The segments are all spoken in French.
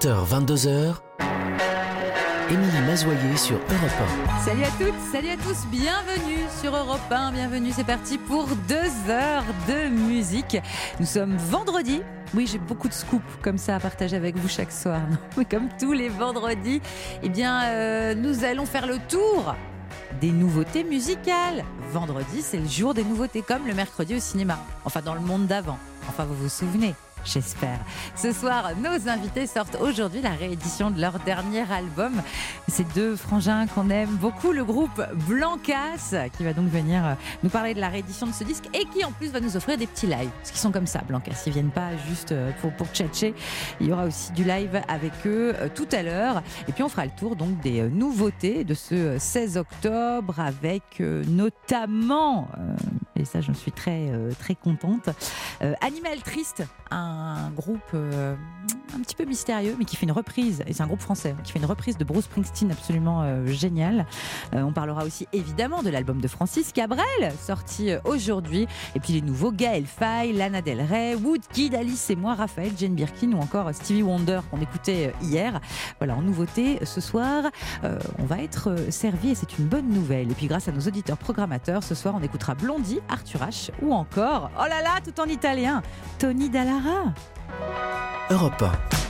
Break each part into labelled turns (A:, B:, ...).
A: 20h, 22h, Émilie Mazoyer sur Europe 1.
B: Salut à toutes, salut à tous, bienvenue sur Europe 1, bienvenue, c'est parti pour 2 heures de musique. Nous sommes vendredi, oui j'ai beaucoup de scoops comme ça à partager avec vous chaque soir, non mais comme tous les vendredis, nous allons faire le tour des nouveautés musicales. Vendredi c'est le jour des nouveautés, comme le mercredi au cinéma, enfin dans le monde d'avant, enfin vous vous souvenez. J'espère. Ce soir, nos invités sortent aujourd'hui la réédition de leur dernier album. Ces deux frangins qu'on aime beaucoup, le groupe Blancas, qui va donc venir nous parler de la réédition de ce disque et qui en plus va nous offrir des petits lives. Parce qu'ils sont comme ça, Blancas. Ils viennent pas juste pour tchatcher. Il y aura aussi du live avec eux tout à l'heure. Et puis on fera le tour donc des nouveautés de ce 16 octobre avec notamment, et ça j'en suis très contente, Animal Triste, un groupe un petit peu mystérieux mais qui fait une reprise, et c'est un groupe français qui fait une reprise de Bruce Springsteen absolument géniale. On parlera aussi évidemment de l'album de Francis Cabrel sorti aujourd'hui, et puis les nouveaux Gaël Faye, Lana Del Rey, Woodkid, Alice et moi, Raphaël, Jane Birkin ou encore Stevie Wonder qu'on écoutait hier. Voilà, en nouveauté ce soir on va être servi et c'est une bonne nouvelle. Et puis grâce à nos auditeurs programmateurs, ce soir on écoutera Blondie, Arthur H ou encore, oh là là, tout en italien, Tony Dallara.
A: Europe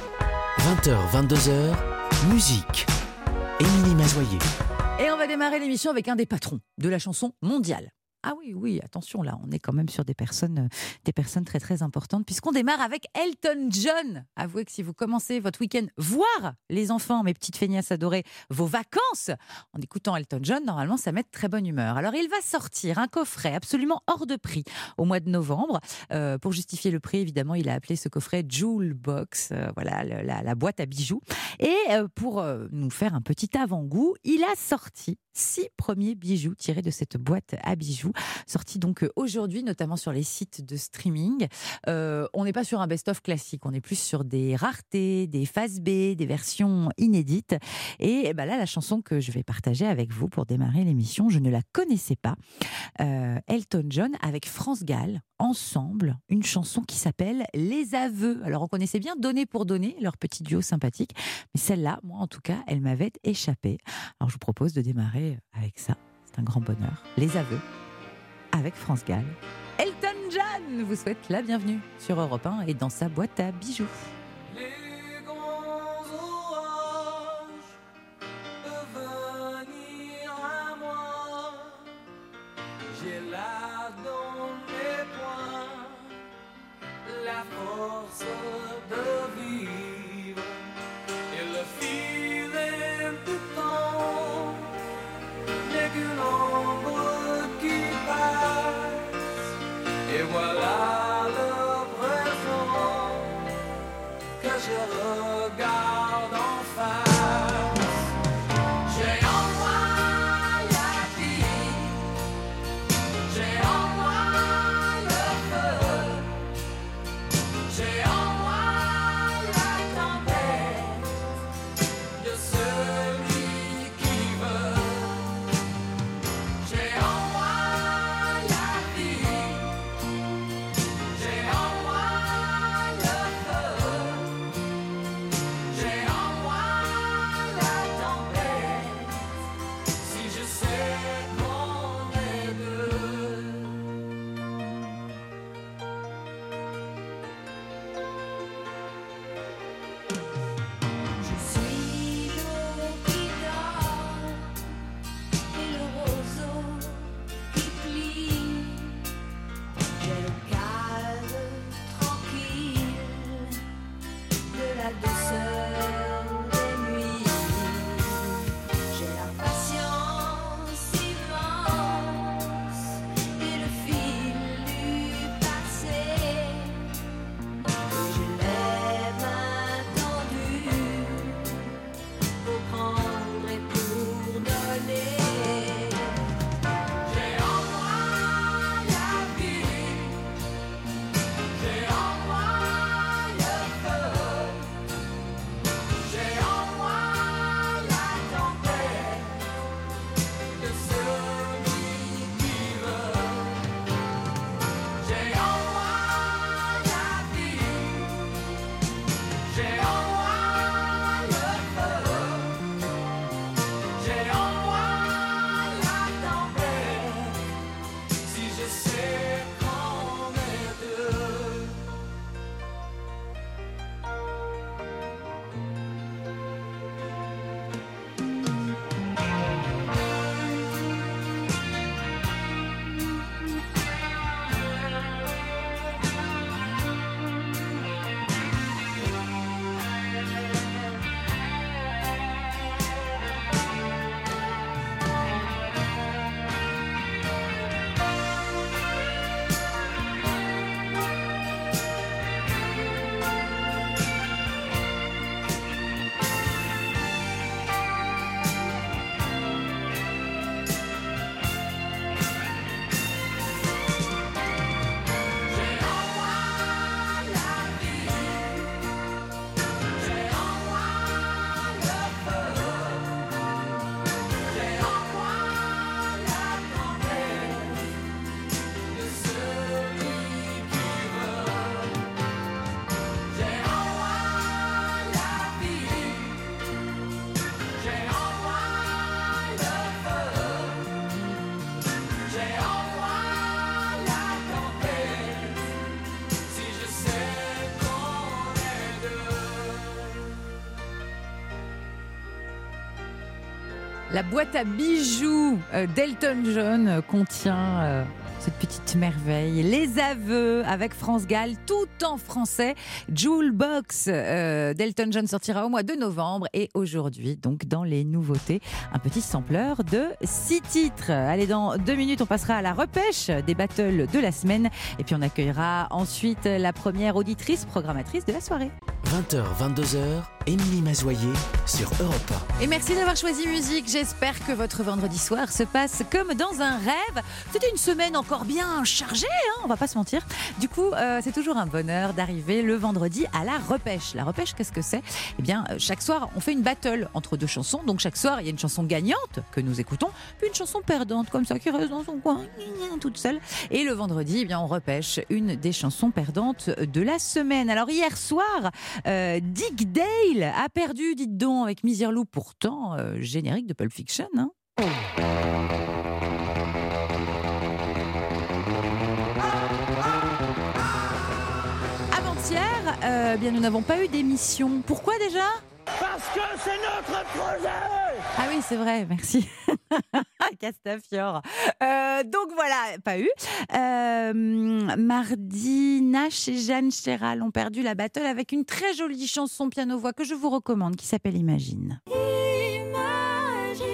A: 1, 20h, 22h, musique. Émilie Mazoyer.
B: Et on va démarrer l'émission avec un des patrons de la chanson mondiale. Ah oui, attention, là, on est quand même sur des personnes très très importantes, puisqu'on démarre avec Elton John. Avouez que si vous commencez votre week-end, voire les enfants, mes petites feignasses adorées, vos vacances, en écoutant Elton John, normalement, ça met de très bonne humeur. Alors, il va sortir un coffret absolument hors de prix au mois de novembre. Pour justifier le prix, évidemment, il a appelé ce coffret Jewel Box, voilà, la boîte à bijoux. Et pour nous faire un petit avant-goût, il a sorti 6 premiers bijoux tirés de cette boîte à bijoux, sortis donc aujourd'hui, notamment sur les sites de streaming. On n'est pas sur un best-of classique, on est plus sur des raretés, des phases B, des versions inédites. Et là, la chanson que je vais partager avec vous pour démarrer l'émission, je ne la connaissais pas. Elton John avec France Gall, ensemble, une chanson qui s'appelle Les Aveux. Alors on connaissait bien Donner pour donner, leur petit duo sympathique, mais celle-là, moi en tout cas, elle m'avait échappé. Alors je vous propose de démarrer avec ça, c'est un grand bonheur. Les Aveux avec France Gall. Elton John vous souhaite la bienvenue sur Europe 1 et dans sa boîte à bijoux.
C: Les grands orages peuvent venir à moi. J'ai là dans mes poings la force de vivre et le filet du temps n'est qu'une ombre qui passe. Et voilà le présent que je regarde en face. J'ai en moi la vie, j'ai en moi le feu, j'ai en moi la tempête de celui qui veut. J'ai en moi la vie, j'ai en moi le feu, j'ai
B: La boîte à bijoux d'Elton John contient cette petite merveille. Les aveux avec France Gall, tout en français. Jewel Box d'Elton John sortira au mois de novembre. Et aujourd'hui, donc dans les nouveautés, un petit sampleur de 6 titres. Allez, dans 2 minutes, on passera à la repêche des battles de la semaine. Et puis on accueillera ensuite la première auditrice programmatrice de la soirée.
A: 20h, 22h, Émilie Mazoyer sur Europe 1.
B: Et merci d'avoir choisi musique. J'espère que votre vendredi soir se passe comme dans un rêve. C'était une semaine encore bien chargée, on va pas se mentir. Du coup, c'est toujours un bonheur d'arriver le vendredi à la repêche. La repêche, qu'est-ce que c'est ? Eh bien, chaque soir, on fait une battle entre 2 chansons. Donc chaque soir, il y a une chanson gagnante que nous écoutons, puis une chanson perdante, comme ça, qui reste dans son coin, toute seule. Et le vendredi, eh bien, on repêche une des chansons perdantes de la semaine. Alors hier soir, Dick Dale a perdu, dites donc, avec Misère Lou, pourtant générique de Pulp Fiction. Avant-hier, bien, nous n'avons pas eu d'émission. Pourquoi déjà ?
D: Parce que c'est notre projet.
B: Ah oui, c'est vrai, merci. Castafiore. Donc voilà, pas eu. Mardi, Nash et Jeanne Chéral ont perdu la battle avec une très jolie chanson piano-voix que je vous recommande qui s'appelle Imagine.
C: Imagine,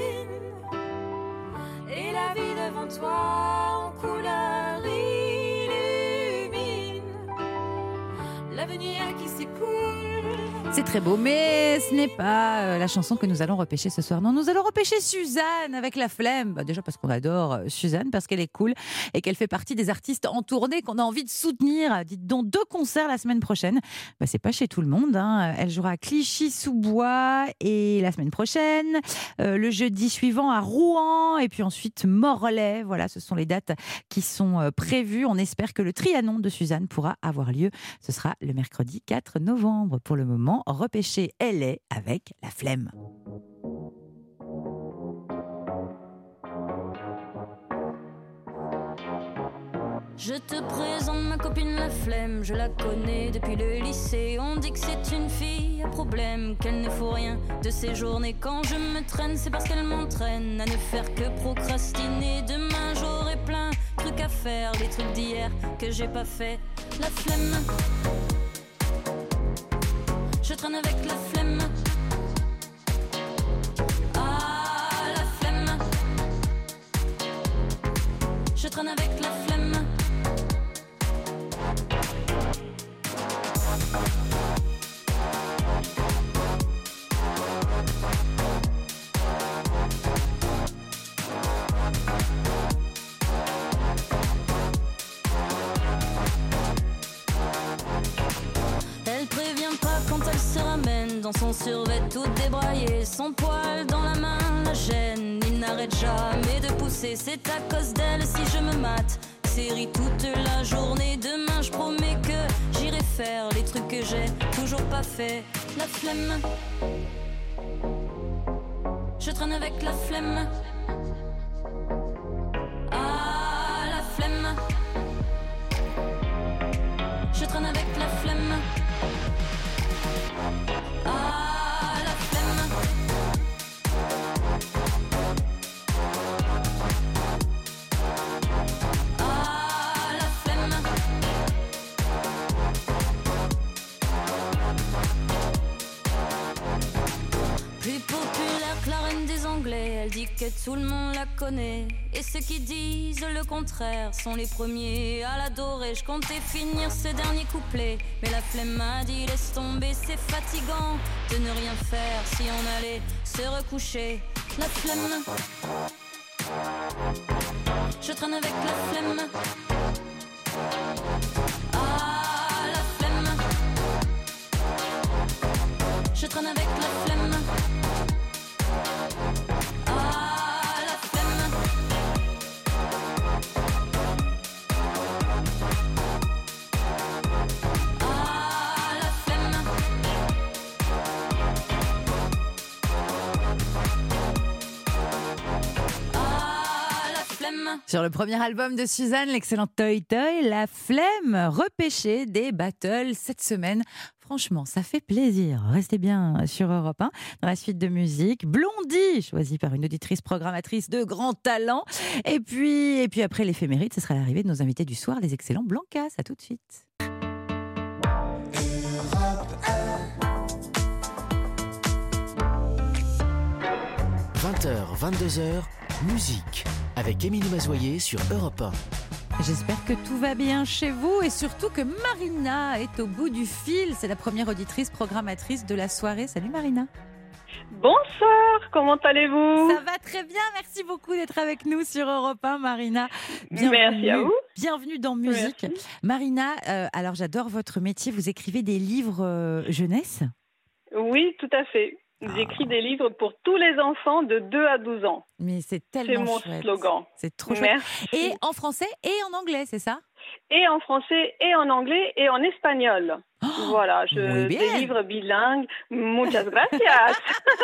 C: et la vie devant toi en couleur illumine l'avenir qui s'écoule.
B: C'est très beau, mais ce n'est pas la chanson que nous allons repêcher ce soir. Non, nous allons repêcher Suzanne avec La Flemme. Déjà parce qu'on adore Suzanne, parce qu'elle est cool et qu'elle fait partie des artistes en tournée qu'on a envie de soutenir. Dites donc 2 concerts la semaine prochaine. C'est pas chez tout le monde. Elle jouera à Clichy-sous-Bois et la semaine prochaine, le jeudi suivant à Rouen et puis ensuite Morlaix. Voilà, ce sont les dates qui sont prévues. On espère que le Trianon de Suzanne pourra avoir lieu. Ce sera le mercredi 4 novembre. Pour le moment, repêcher elle est avec La Flemme.
E: Je te présente ma copine La Flemme, je la connais depuis le lycée. On dit que c'est une fille à problème, qu'elle ne faut rien de ses journées. Quand je me traîne, c'est parce qu'elle m'entraîne à ne faire que procrastiner. Demain j'aurai plein de trucs à faire, les trucs d'hier que j'ai pas fait. La flemme, je traîne avec la flemme. Ah, la flemme, je traîne avec la flemme. Elle prévient pas quand elle se ramène dans son survêt tout débraillé, son poil dans la main la gêne. Il n'arrête jamais de pousser, c'est à cause d'elle si je me mate. Série toute la journée, demain je promets que j'irai faire les trucs que j'ai toujours pas fait. La flemme, je traîne avec la flemme. Ah, la flemme, je traîne avec la flemme. Ah, la flemme, ah, la flemme. Plus populaire que la reine des Anglais, elle dit que tout le monde la connaît. Et ceux qui disent le contraire sont les premiers à l'adorer. Je comptais finir ce dernier couplet, mais la flemme m'a dit laisse tomber, c'est fatigant de ne rien faire si on allait se recoucher. La flemme, je traîne avec la flemme. Ah, la flemme, je traîne avec la flemme. Ah, la flemme, ah, la flemme. Ah, la flemme.
B: Sur le premier album de Suzanne, l'excellent Toy Toy, La Flemme, repêchée des battles cette semaine. franchement, ça fait plaisir. Restez bien sur Europe 1. Dans la suite de musique, Blondie, choisie par une auditrice programmatrice de grand talent. Et puis après l'éphéméride, ce sera l'arrivée de nos invités du soir, les excellents Blancas. À tout de suite.
A: 20h, 22h, musique avec Émilie Mazoyer sur Europe 1.
B: J'espère que tout va bien chez vous et surtout que Marina est au bout du fil. C'est la première auditrice programmatrice de la soirée. Salut Marina.
F: Bonsoir, comment allez-vous?
B: Ça va très bien, merci beaucoup d'être avec nous sur Europe 1, Marina.
F: Merci à vous.
B: Bienvenue dans Musique.
F: Merci.
B: Marina, alors j'adore votre métier, vous écrivez des livres jeunesse?
F: Oui, tout à fait. J'écris des livres pour tous les enfants de 2 à 12 ans.
B: Mais c'est tellement chouette.
F: C'est mon slogan.
B: C'est trop chouette.
F: Merci.
B: Et en français et en anglais, c'est ça?
F: Et en français, et en anglais, et en espagnol. Voilà,
B: muy bien.
F: des livres bilingues. Muchas gracias.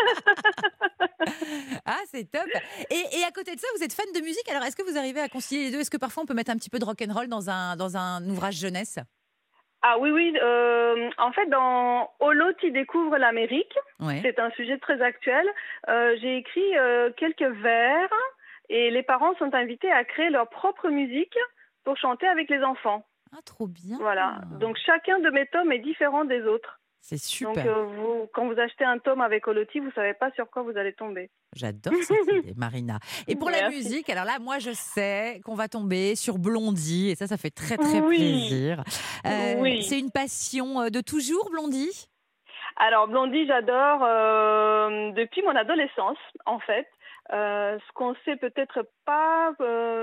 B: Ah, c'est top. Et à côté de ça, vous êtes fan de musique. Alors, est-ce que vous arrivez à concilier les deux? Est-ce que parfois on peut mettre un petit peu de rock'n'roll dans un ouvrage jeunesse?
F: Ah oui. En fait, dans Oloti découvre l'Amérique,
B: Ouais.
F: c'est un sujet très actuel. J'ai écrit quelques vers et les parents sont invités à créer leur propre musique pour chanter avec les enfants.
B: Ah, trop bien.
F: Voilà. Donc chacun de mes tomes est différent des autres.
B: C'est super.
F: Donc quand vous achetez un tome avec Oloti, vous savez pas sur quoi vous allez tomber.
B: J'adore cette idée, Marina. Et pour la
F: Merci.
B: musique, alors là, moi, je sais qu'on va tomber sur Blondie, et ça fait très, très
F: Oui.
B: plaisir.
F: Oui.
B: C'est une passion de toujours, Blondie?
F: Alors Blondie, j'adore depuis mon adolescence, en fait. Ce qu'on sait peut-être pas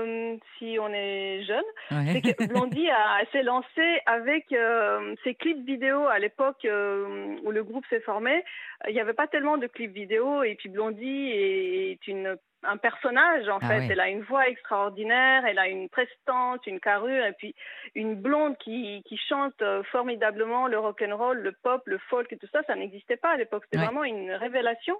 F: si on est jeune,
B: Ouais.
F: c'est que Blondie s'est lancée avec ses clips vidéo à l'époque où le groupe s'est formé. Il n'y avait pas tellement de clips vidéo et puis Blondie est un personnage en
B: Ah
F: fait.
B: ouais.
F: Elle a une voix extraordinaire, elle a une prestance, une carrure et puis une blonde qui chante formidablement le rock'n'roll, le pop, le folk et tout ça. Ça n'existait pas à l'époque. C'était
B: Ouais.
F: vraiment une révélation.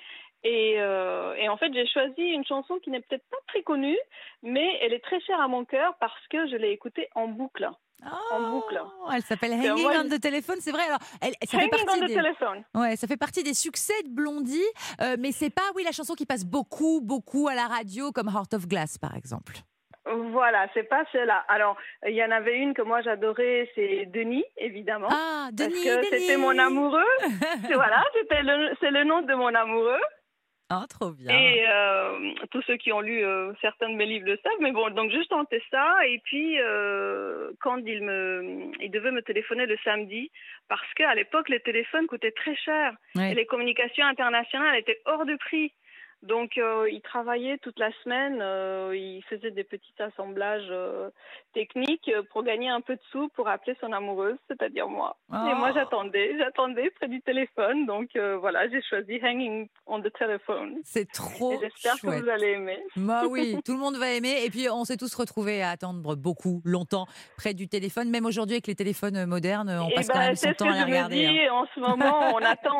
F: Et en fait, j'ai choisi une chanson qui n'est peut-être pas très connue, mais elle est très chère à mon cœur parce que je l'ai écoutée en boucle. En boucle.
B: Elle s'appelle
F: C'est
B: Hanging
F: moi,
B: on the Telephone, c'est vrai. Alors, ça fait
F: Hanging on
B: partie
F: the
B: des...
F: telephone.
B: Ouais, ça fait partie des succès de Blondie, mais c'est pas, la chanson qui passe beaucoup, beaucoup à la radio, comme Heart of Glass, par exemple.
F: Voilà, c'est pas celle-là. Alors, il y en avait une que moi j'adorais, c'est Denis, évidemment.
B: Ah, Denis,
F: parce que
B: Denis.
F: c'était mon amoureux. Voilà, c'est le nom de mon amoureux.
B: Ah, trop bien.
F: Et tous ceux qui ont lu certains de mes livres le savent. Mais bon, donc je chantais ça. Et puis, quand il devait me téléphoner le samedi, parce qu'à l'époque, les téléphones coûtaient très cher.
B: Ouais.
F: Et les communications internationales étaient hors de prix. Donc, il travaillait toute la semaine. Il faisait des petits assemblages techniques pour gagner un peu de sous pour appeler son amoureuse, c'est-à-dire moi.
B: Oh.
F: Et moi, j'attendais près du téléphone. Donc, voilà, j'ai choisi Hanging on the Telephone.
B: C'est trop
F: Et j'espère
B: chouette.
F: que vous allez aimer.
B: Bah oui, tout le monde va aimer. Et puis, on s'est tous retrouvés à attendre beaucoup, longtemps, près du téléphone. Même aujourd'hui, avec les téléphones modernes, on passe quand même son
F: c'est ce
B: temps
F: que
B: à les
F: je me
B: regarder.
F: dis. En ce moment,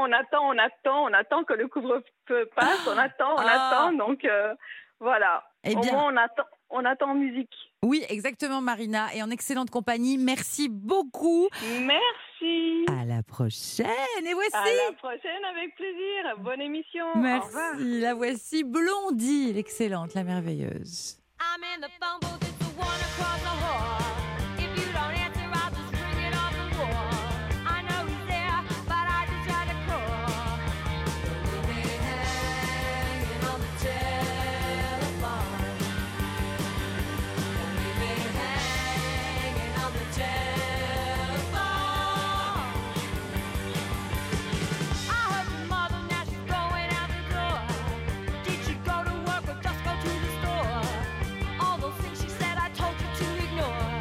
F: on attend que le couvre-feu passe. On attend. Donc, voilà.
B: Eh
F: Au
B: bien.
F: moins, on attend en musique.
B: Oui, exactement, Marina. Et en excellente compagnie. Merci beaucoup.
F: Merci.
B: À la prochaine. Et voici.
F: À la prochaine, avec plaisir. Bonne émission. Au revoir.
B: Merci. La voici, Blondie, l'excellente, la merveilleuse.
C: I'm in the phone booth, it's the one across the hall. If you don't answer, I'll just bring it off the wall. I know he's there, but I just try to call. Leave me hanging on the telephone. Leave me hanging on the telephone. I heard your mother, now she's going out the door. Did she go to work or just go to the store? All those things she said I told you to ignore.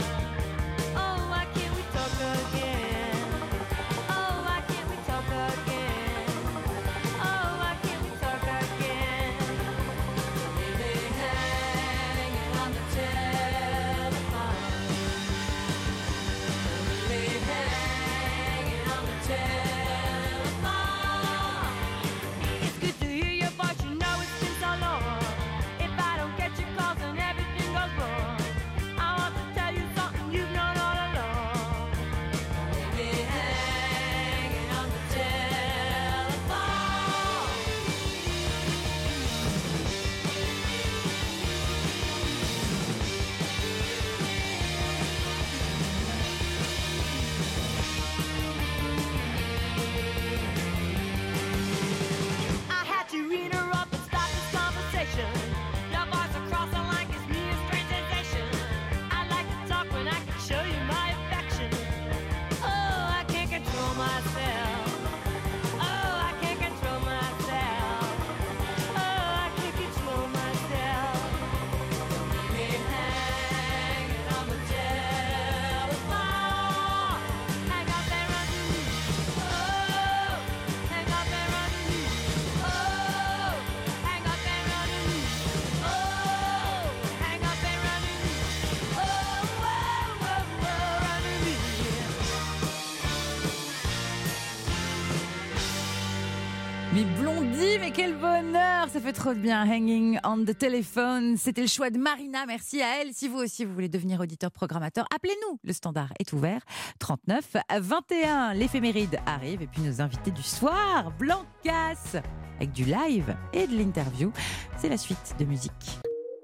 B: Mais Blondie, mais quel bonheur, ça fait trop de bien. Hanging on the telephone, c'était le choix de Marina, merci à elle. Si vous aussi vous voulez devenir auditeur programmateur, appelez-nous, le standard est ouvert. 39 21, l'éphéméride arrive et puis nos invités du soir, Blancas, avec du live et de l'interview. C'est la suite de musique.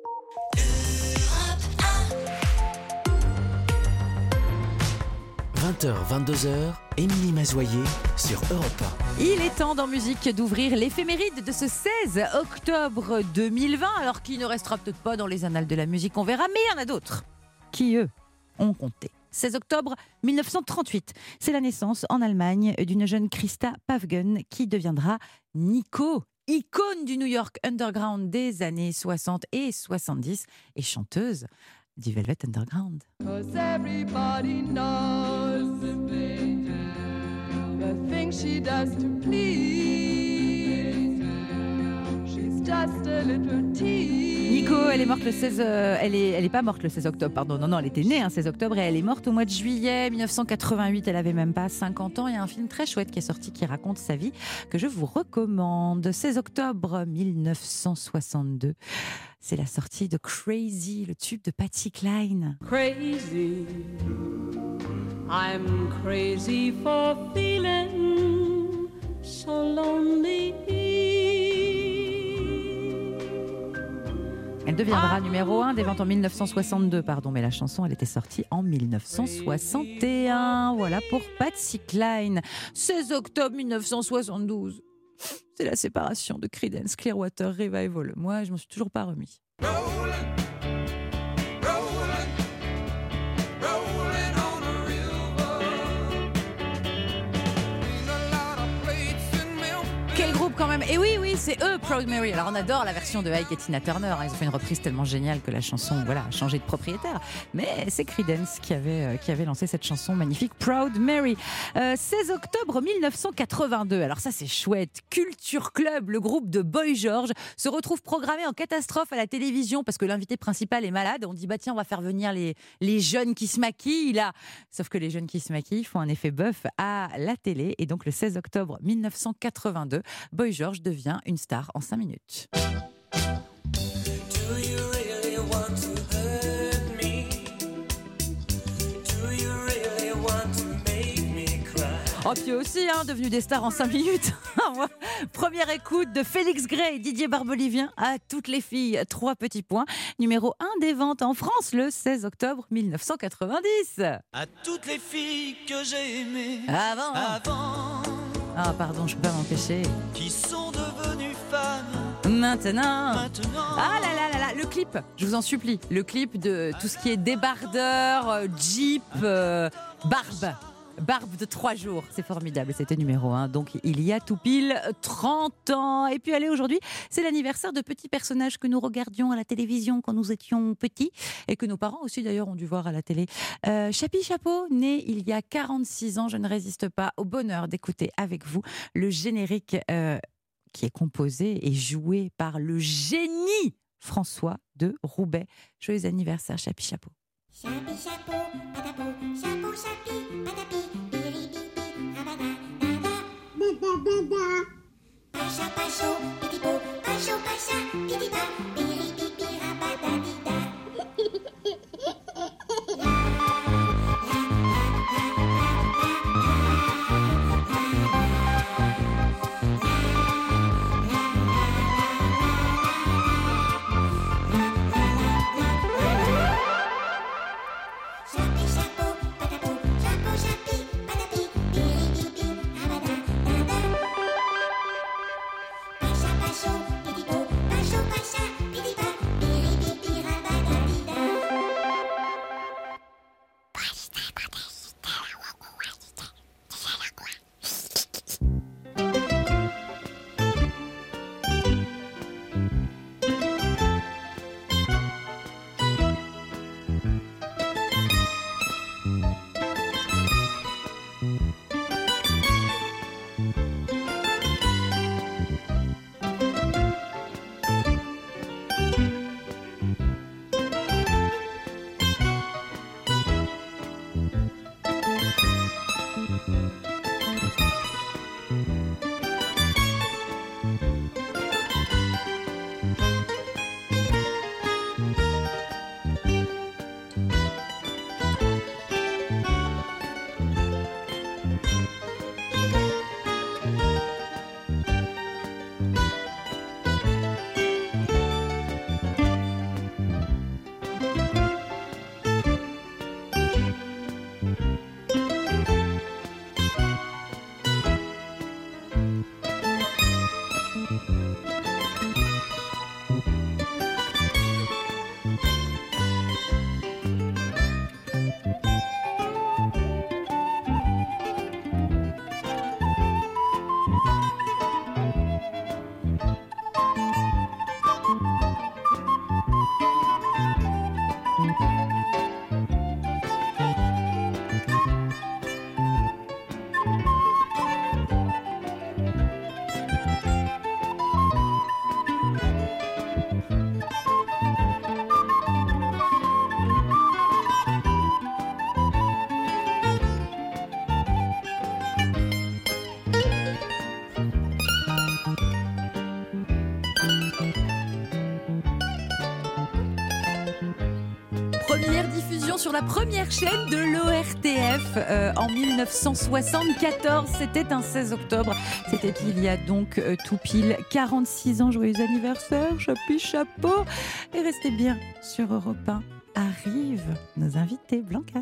A: 20h, 22h, Émilie Mazoyer sur Europe 1.
B: Il est temps dans musique d'ouvrir l'éphéméride de ce 16 octobre 2020, alors qu'il ne restera peut-être pas dans les annales de la musique, on verra, mais il y en a d'autres qui, eux, ont compté. 16 octobre 1938, c'est la naissance en Allemagne d'une jeune Christa Päffgen qui deviendra Nico, icône du New York Underground des années 60 et 70 et chanteuse du Velvet Underground.
G: 'Cause everybody knows the things she does to please. She's just a little tease.
B: Nico, elle est morte le 16. Elle est pas morte le 16 octobre, pardon. Non, elle était née un 16 octobre et elle est morte au mois de juillet 1988. Elle avait même pas 50 ans. Il y a un film très chouette qui est sorti qui raconte sa vie que je vous recommande. 16 octobre 1962. C'est la sortie de Crazy, le tube de Patsy Cline.
G: Crazy, I'm crazy for feeling so lonely.
B: Elle deviendra numéro 1 des ventes en 1962, mais la chanson, elle était sortie en 1961. Voilà pour Patsy Cline. 16 octobre 1972. C'est la séparation de Creedence Clearwater Revival. Moi, je m'en suis toujours pas remis. Quel groupe quand même. Et oui, c'est eux, Proud Mary. Alors on adore la version de Ike et Tina Turner. Ils ont fait une reprise tellement géniale que la chanson a changé de propriétaire. Mais c'est Creedence qui avait lancé cette chanson magnifique, Proud Mary. 16 octobre 1982. Alors ça c'est chouette. Culture Club, le groupe de Boy George, se retrouve programmé en catastrophe à la télévision parce que l'invité principal est malade. On dit tiens, on va faire venir les jeunes qui se maquillent là. Sauf que les jeunes qui se maquillent font un effet bœuf à la télé. Et donc le 16 octobre 1982, Boy George devient une star en 5 minutes. Oh, puis aussi, devenu des stars en 5 minutes. Première écoute de Félix Gray et Didier Barbelivien à toutes les filles. 3 petits points. Numéro 1 des ventes en France le 16 octobre 1990.
H: À toutes les filles que j'ai aimées
B: Avant. Ah, pardon, je peux pas m'empêcher.
H: Qui sont devenues femmes
B: Maintenant.
H: Ah
B: là, le clip, je vous en supplie. Le clip de tout ce qui est débardeur, Jeep, Barbe de 3 jours, c'est formidable, c'était numéro 1. Donc il y a tout pile 30 ans. Et puis allez, aujourd'hui, c'est l'anniversaire de petits personnages que nous regardions à la télévision quand nous étions petits et que nos parents aussi d'ailleurs ont dû voir à la télé. Chapi Chapeau, né il y a 46 ans, je ne résiste pas au bonheur d'écouter avec vous le générique qui est composé et joué par le génie François de Roubaix. Joyeux anniversaire Chapi Chapeau.
I: Chapi chapeau, patapou, chapeau chapi, patapi, biribibi, rabada, dada. Pacha pacho, pitipo, pacho pacha, pitipa, biribibi, rabada, dida.
B: sur la première chaîne de l'ORTF en 1974. C'était un 16 octobre. C'était il y a donc tout pile 46 ans. Joyeux anniversaire, chapi chapeau. Et restez bien sur Europe 1. Arrivent nos invités, Blancas.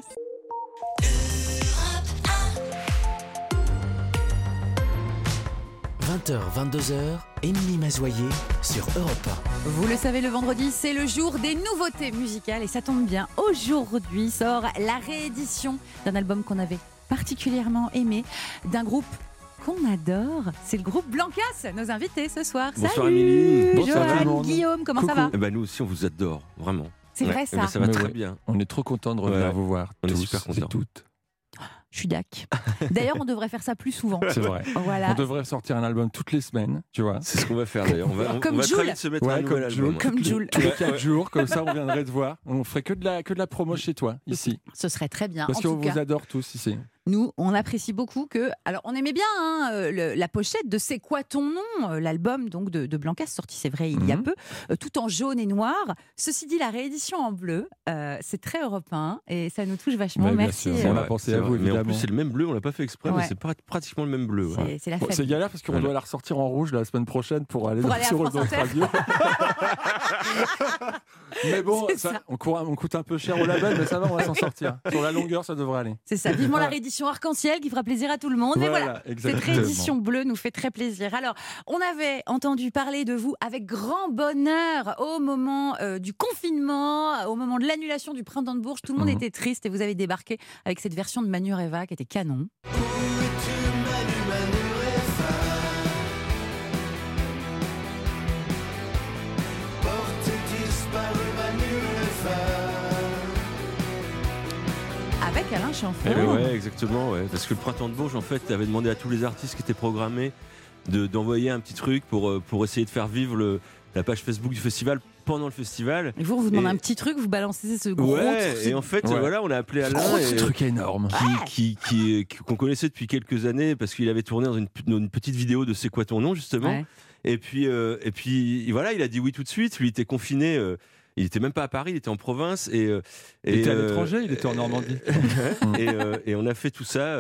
A: 20h, 22h, Émilie Mazoyer sur Europe 1.
B: Vous le savez, le vendredi, c'est le jour des nouveautés musicales et ça tombe bien. Aujourd'hui sort la réédition d'un album qu'on avait particulièrement aimé, d'un groupe qu'on adore. C'est le groupe Blancas, nos invités ce soir.
J: Bonsoir
B: Salut
J: Émilie.
K: Bonsoir tout le
B: Johan,
K: monde.
B: Guillaume, comment ça va?
J: Eh ben, nous aussi on vous adore, vraiment.
B: C'est vrai ça.
J: Ça va
K: Mais
J: très
K: ouais.
J: bien.
K: On est trop contents de revenir
J: Ouais.
K: vous voir.
J: On est
K: tous
J: super contents.
K: et toutes.
B: Je suis dac. D'ailleurs, on devrait faire ça plus souvent.
K: C'est vrai.
B: Voilà.
K: On devrait sortir un album toutes les semaines, tu vois.
J: C'est ce qu'on va faire d'ailleurs. On va
B: Comme
J: très
B: Jul.
J: vite se mettre un
K: Ouais,
J: nouvel
K: comme
J: album.
K: Jul.
B: Comme Jul.
K: Tous les
J: Ouais,
K: 4
J: ouais.
K: jours, comme ça on viendrait te voir. On ferait que de la promo chez toi, ici.
B: Ce serait très bien.
K: Parce
B: En
K: qu'on
B: tout cas,
K: vous adore tous ici.
B: nous, on apprécie beaucoup que. Alors, on aimait bien la pochette de C'est quoi ton nom, l'album donc de Blancas, sorti, c'est vrai, il y a peu, tout en jaune et noir. Ceci dit, la réédition en bleu, c'est très européen et ça nous touche vachement.
K: Ouais, bien
B: Merci.
K: sûr. On a pensé
J: c'est
K: à vous,
J: vrai. Mais en
K: évidemment.
J: plus c'est le même bleu, on l'a pas fait exprès,
B: Ouais.
J: mais c'est pratiquement le même bleu. Ouais.
B: C'est la
K: Bon,
B: fête.
K: c'est galère parce qu'on
J: Voilà.
K: doit la ressortir en rouge la semaine prochaine pour aller,
B: Pour aller à
K: sur
B: France
K: notre
B: Inter.
K: radio. Mais bon,
B: C'est ça.
K: on coûte un peu cher au label, mais ça va, on va s'en sortir. Sur la longueur, ça devrait aller.
B: C'est ça. Vivement la
K: Ouais.
B: réédition arc-en-ciel qui fera plaisir à tout le monde. Et voilà. Cette
K: exactement.
B: réédition bleue nous fait très plaisir. Alors, on avait entendu parler de vous avec grand bonheur au moment du confinement, au moment de l'annulation du printemps de Bourges. Tout le monde était triste et vous avez débarqué avec cette version de Manu Reva qui était canon. Avec Alain Chamfort.
J: Ouais, exactement. Ouais. Parce que le printemps de Bourges, en fait, avait demandé à tous les artistes qui étaient programmés d'envoyer un petit truc pour essayer de faire vivre la page Facebook du festival pendant le festival.
B: Et vous demandez
J: Et-
B: un petit truc, vous balancez ce gros
J: Ouais,
B: truc.
J: et en fait,
K: Ouais.
J: voilà, on a appelé Alain.
K: Ce truc énorme.
J: Qu'on connaissait depuis quelques années parce qu'il avait tourné dans une petite vidéo de C'est quoi ton nom, justement.
B: Ouais.
J: Et puis voilà, il a dit oui tout de suite. Lui, il était confiné. Il était même pas à Paris, il était en province.
K: Il était à l'étranger, il était en Normandie.
J: et on a fait tout ça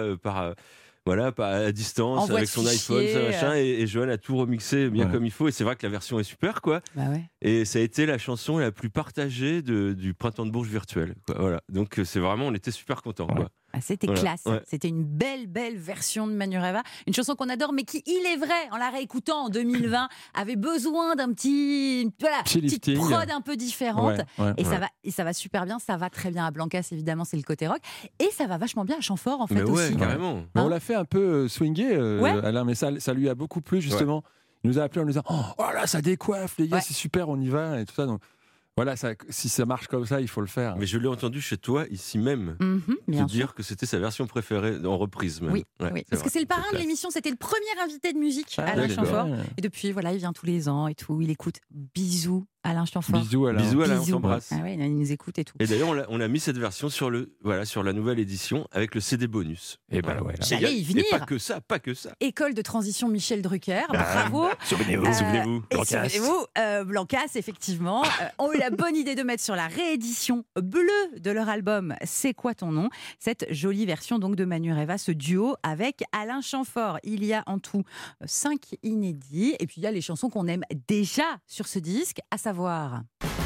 J: à distance,
B: Envoi
J: avec
B: de
J: son iPhone,
B: fichiers,
J: ça, machin. Et Johan a tout remixé bien comme il faut. Et c'est vrai que la version est super, quoi.
B: Bah ouais.
J: Et ça a été la chanson la plus partagée du Printemps de Bourges virtuel, quoi. Voilà. Donc c'est vraiment, on était super contents, quoi.
B: Ah, c'était
J: Voilà,
B: classe.
J: ouais.
B: C'était une belle version de Manu Reva. Une chanson qu'on adore, mais qui, il est vrai, en la réécoutant en 2020, avait besoin d'un petite
K: lifting.
B: prod un peu différente.
K: Ouais,
B: Et
K: ouais.
B: ça va super bien. Ça va très bien à Blancas, évidemment, c'est le côté rock. Et ça va vachement bien à Chamfort, en fait,
J: Mais ouais,
B: aussi.
J: carrément.
K: Mais
B: Hein
K: on l'a fait un peu swinger,
B: Ouais.
K: Alain, mais ça lui a beaucoup plu, justement. Il nous a appelé en nous disant Oh là, ça décoiffe, les gars,
B: Ouais.
K: c'est super, on y va, et tout ça. Donc, voilà, si ça marche comme ça, il faut le faire.
J: Mais je l'ai entendu chez toi, ici même,
B: Mhm, bien
J: te
B: sûr.
J: dire que c'était sa version préférée, en reprise même.
B: Oui,
J: Ouais,
B: oui.
J: c'est
B: Parce que
J: vrai,
B: c'est le parrain de
J: classe.
B: l'émission. C'était le premier invité de musique,
K: Ah,
B: Alain
J: d'accord.
B: Chamfort.
K: Ouais.
B: Et depuis, voilà, il vient tous les ans et tout. Il écoute. Bisous, Alain Chamfort.
K: Bisous, Alain.
J: Bisous Alain, on
B: Bisous.
J: s'embrasse.
B: Ah ouais, il nous écoute et tout.
J: Et d'ailleurs, on a mis cette version sur la nouvelle édition avec le CD bonus.
K: Et ben ouais, là.
B: J'allais y
J: Et
B: venir.
J: pas que ça, pas que ça.
B: École de transition Michel Drucker, bravo.
J: Souvenez-vous,
B: Et
J: Blancas.
B: souvenez-vous, Blancas, effectivement, ont eu la bonne idée de mettre sur la réédition bleue de leur album C'est quoi ton nom, cette jolie version donc de Manu Reva, ce duo avec Alain Chamfort. Il y a en tout 5 inédits, et puis il y a les chansons qu'on aime déjà sur ce disque, à savoir...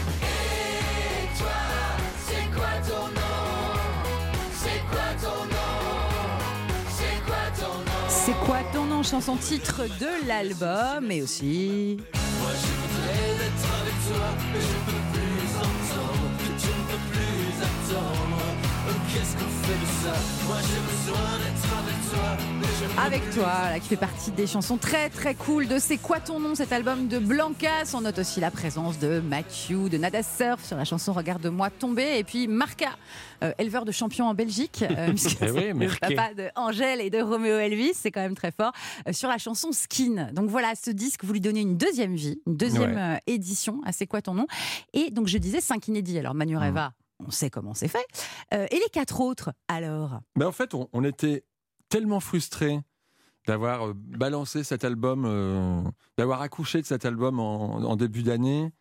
B: C'est quoi ton nom, chanson titre de l'album, mais aussi... Avec toi, là, qui fait partie des chansons très très cool de C'est quoi ton nom, cet album de Blancas. On note aussi la présence de Mathieu, de Nada Surf sur la chanson Regarde-moi tomber, et puis Marca, éleveur de champions en Belgique, puisque
K: Eh oui,
B: c'est le
K: Merquet.
B: papa de Angèle et de Roméo Elvis, c'est quand même très fort, sur la chanson Skin. Donc voilà, ce disque, vous lui donnez une deuxième vie, une deuxième édition à C'est quoi ton nom. Et donc je disais 5 inédits. Alors Manu Reva, on sait comment c'est fait. Et les 4 autres, alors?
K: Mais en fait, on était tellement frustrés d'avoir balancé cet album, d'avoir accouché de cet album en début d'année,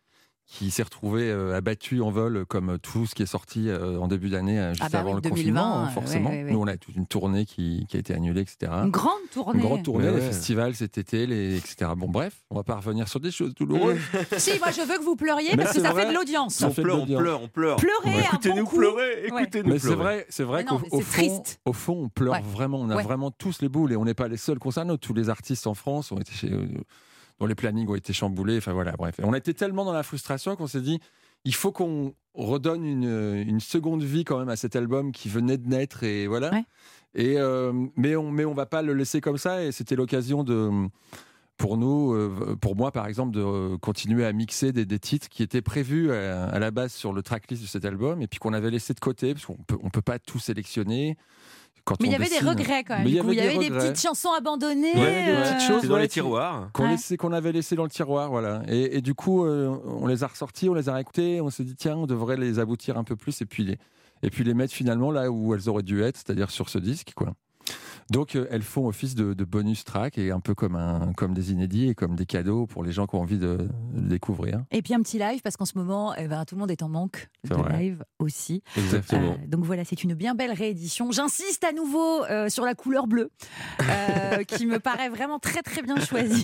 K: qui s'est retrouvé abattu en vol, comme tout ce qui est sorti en début d'année, juste avant le
B: 2020,
K: confinement, hein, forcément.
B: ouais.
K: Nous, on a toute une tournée qui a été annulée, etc.
B: Une grande tournée.
K: Les festivals cet été, etc. Bon, bref, on va pas revenir sur des choses douloureuses.
B: Si, moi je veux que vous pleuriez
K: Mais
B: parce que
K: c'est
B: ça
K: vrai.
B: fait de l'audience.
J: On pleure.
B: Pleurez un bon coup.
J: Écoutez-nous
K: Mais
J: pleurer.
K: c'est vrai
B: Mais non,
K: qu'au
B: mais c'est
K: fond,
B: triste.
K: on pleure
B: Ouais.
K: vraiment. On a
B: Ouais.
K: vraiment tous les boules et on n'est pas les seuls concernés. Tous les artistes en France ont été dont les plannings ont été chamboulés. Enfin voilà, bref. Et on a été tellement dans la frustration qu'on s'est dit, il faut qu'on redonne une seconde vie quand même à cet album qui venait de naître et voilà.
B: Ouais.
K: Et mais on va pas le laisser comme ça. Et c'était l'occasion pour nous, pour moi par exemple, de continuer à mixer des titres qui étaient prévus à la base sur le tracklist de cet album et puis qu'on avait laissé de côté parce qu'on peut pas tout sélectionner. Quand
B: Mais il
K: on
B: y avait des
K: dessine.
B: regrets quand même.
K: Mais
B: Du coup, il y avait des
K: regrets.
B: petites chansons abandonnées.
K: Ouais, des petites choses
J: C'est dans les
K: ouais,
J: tiroirs.
K: qu'on avait laissé dans le tiroir, voilà. Et du coup, on les a ressortis, on les a réécoutés, on s'est dit tiens, on devrait les aboutir un peu plus et puis les mettre finalement là où elles auraient dû être, c'est-à-dire sur ce disque, quoi. Donc elles font office de bonus track et un peu comme des inédits et comme des cadeaux pour les gens qui ont envie de le découvrir.
B: Et puis un petit live parce qu'en ce moment, tout le monde est en manque
K: C'est
B: de
K: vrai.
B: live aussi.
J: Exactement.
B: Donc voilà, c'est une bien belle réédition. J'insiste à nouveau sur la couleur bleue, qui me paraît vraiment très très bien choisie.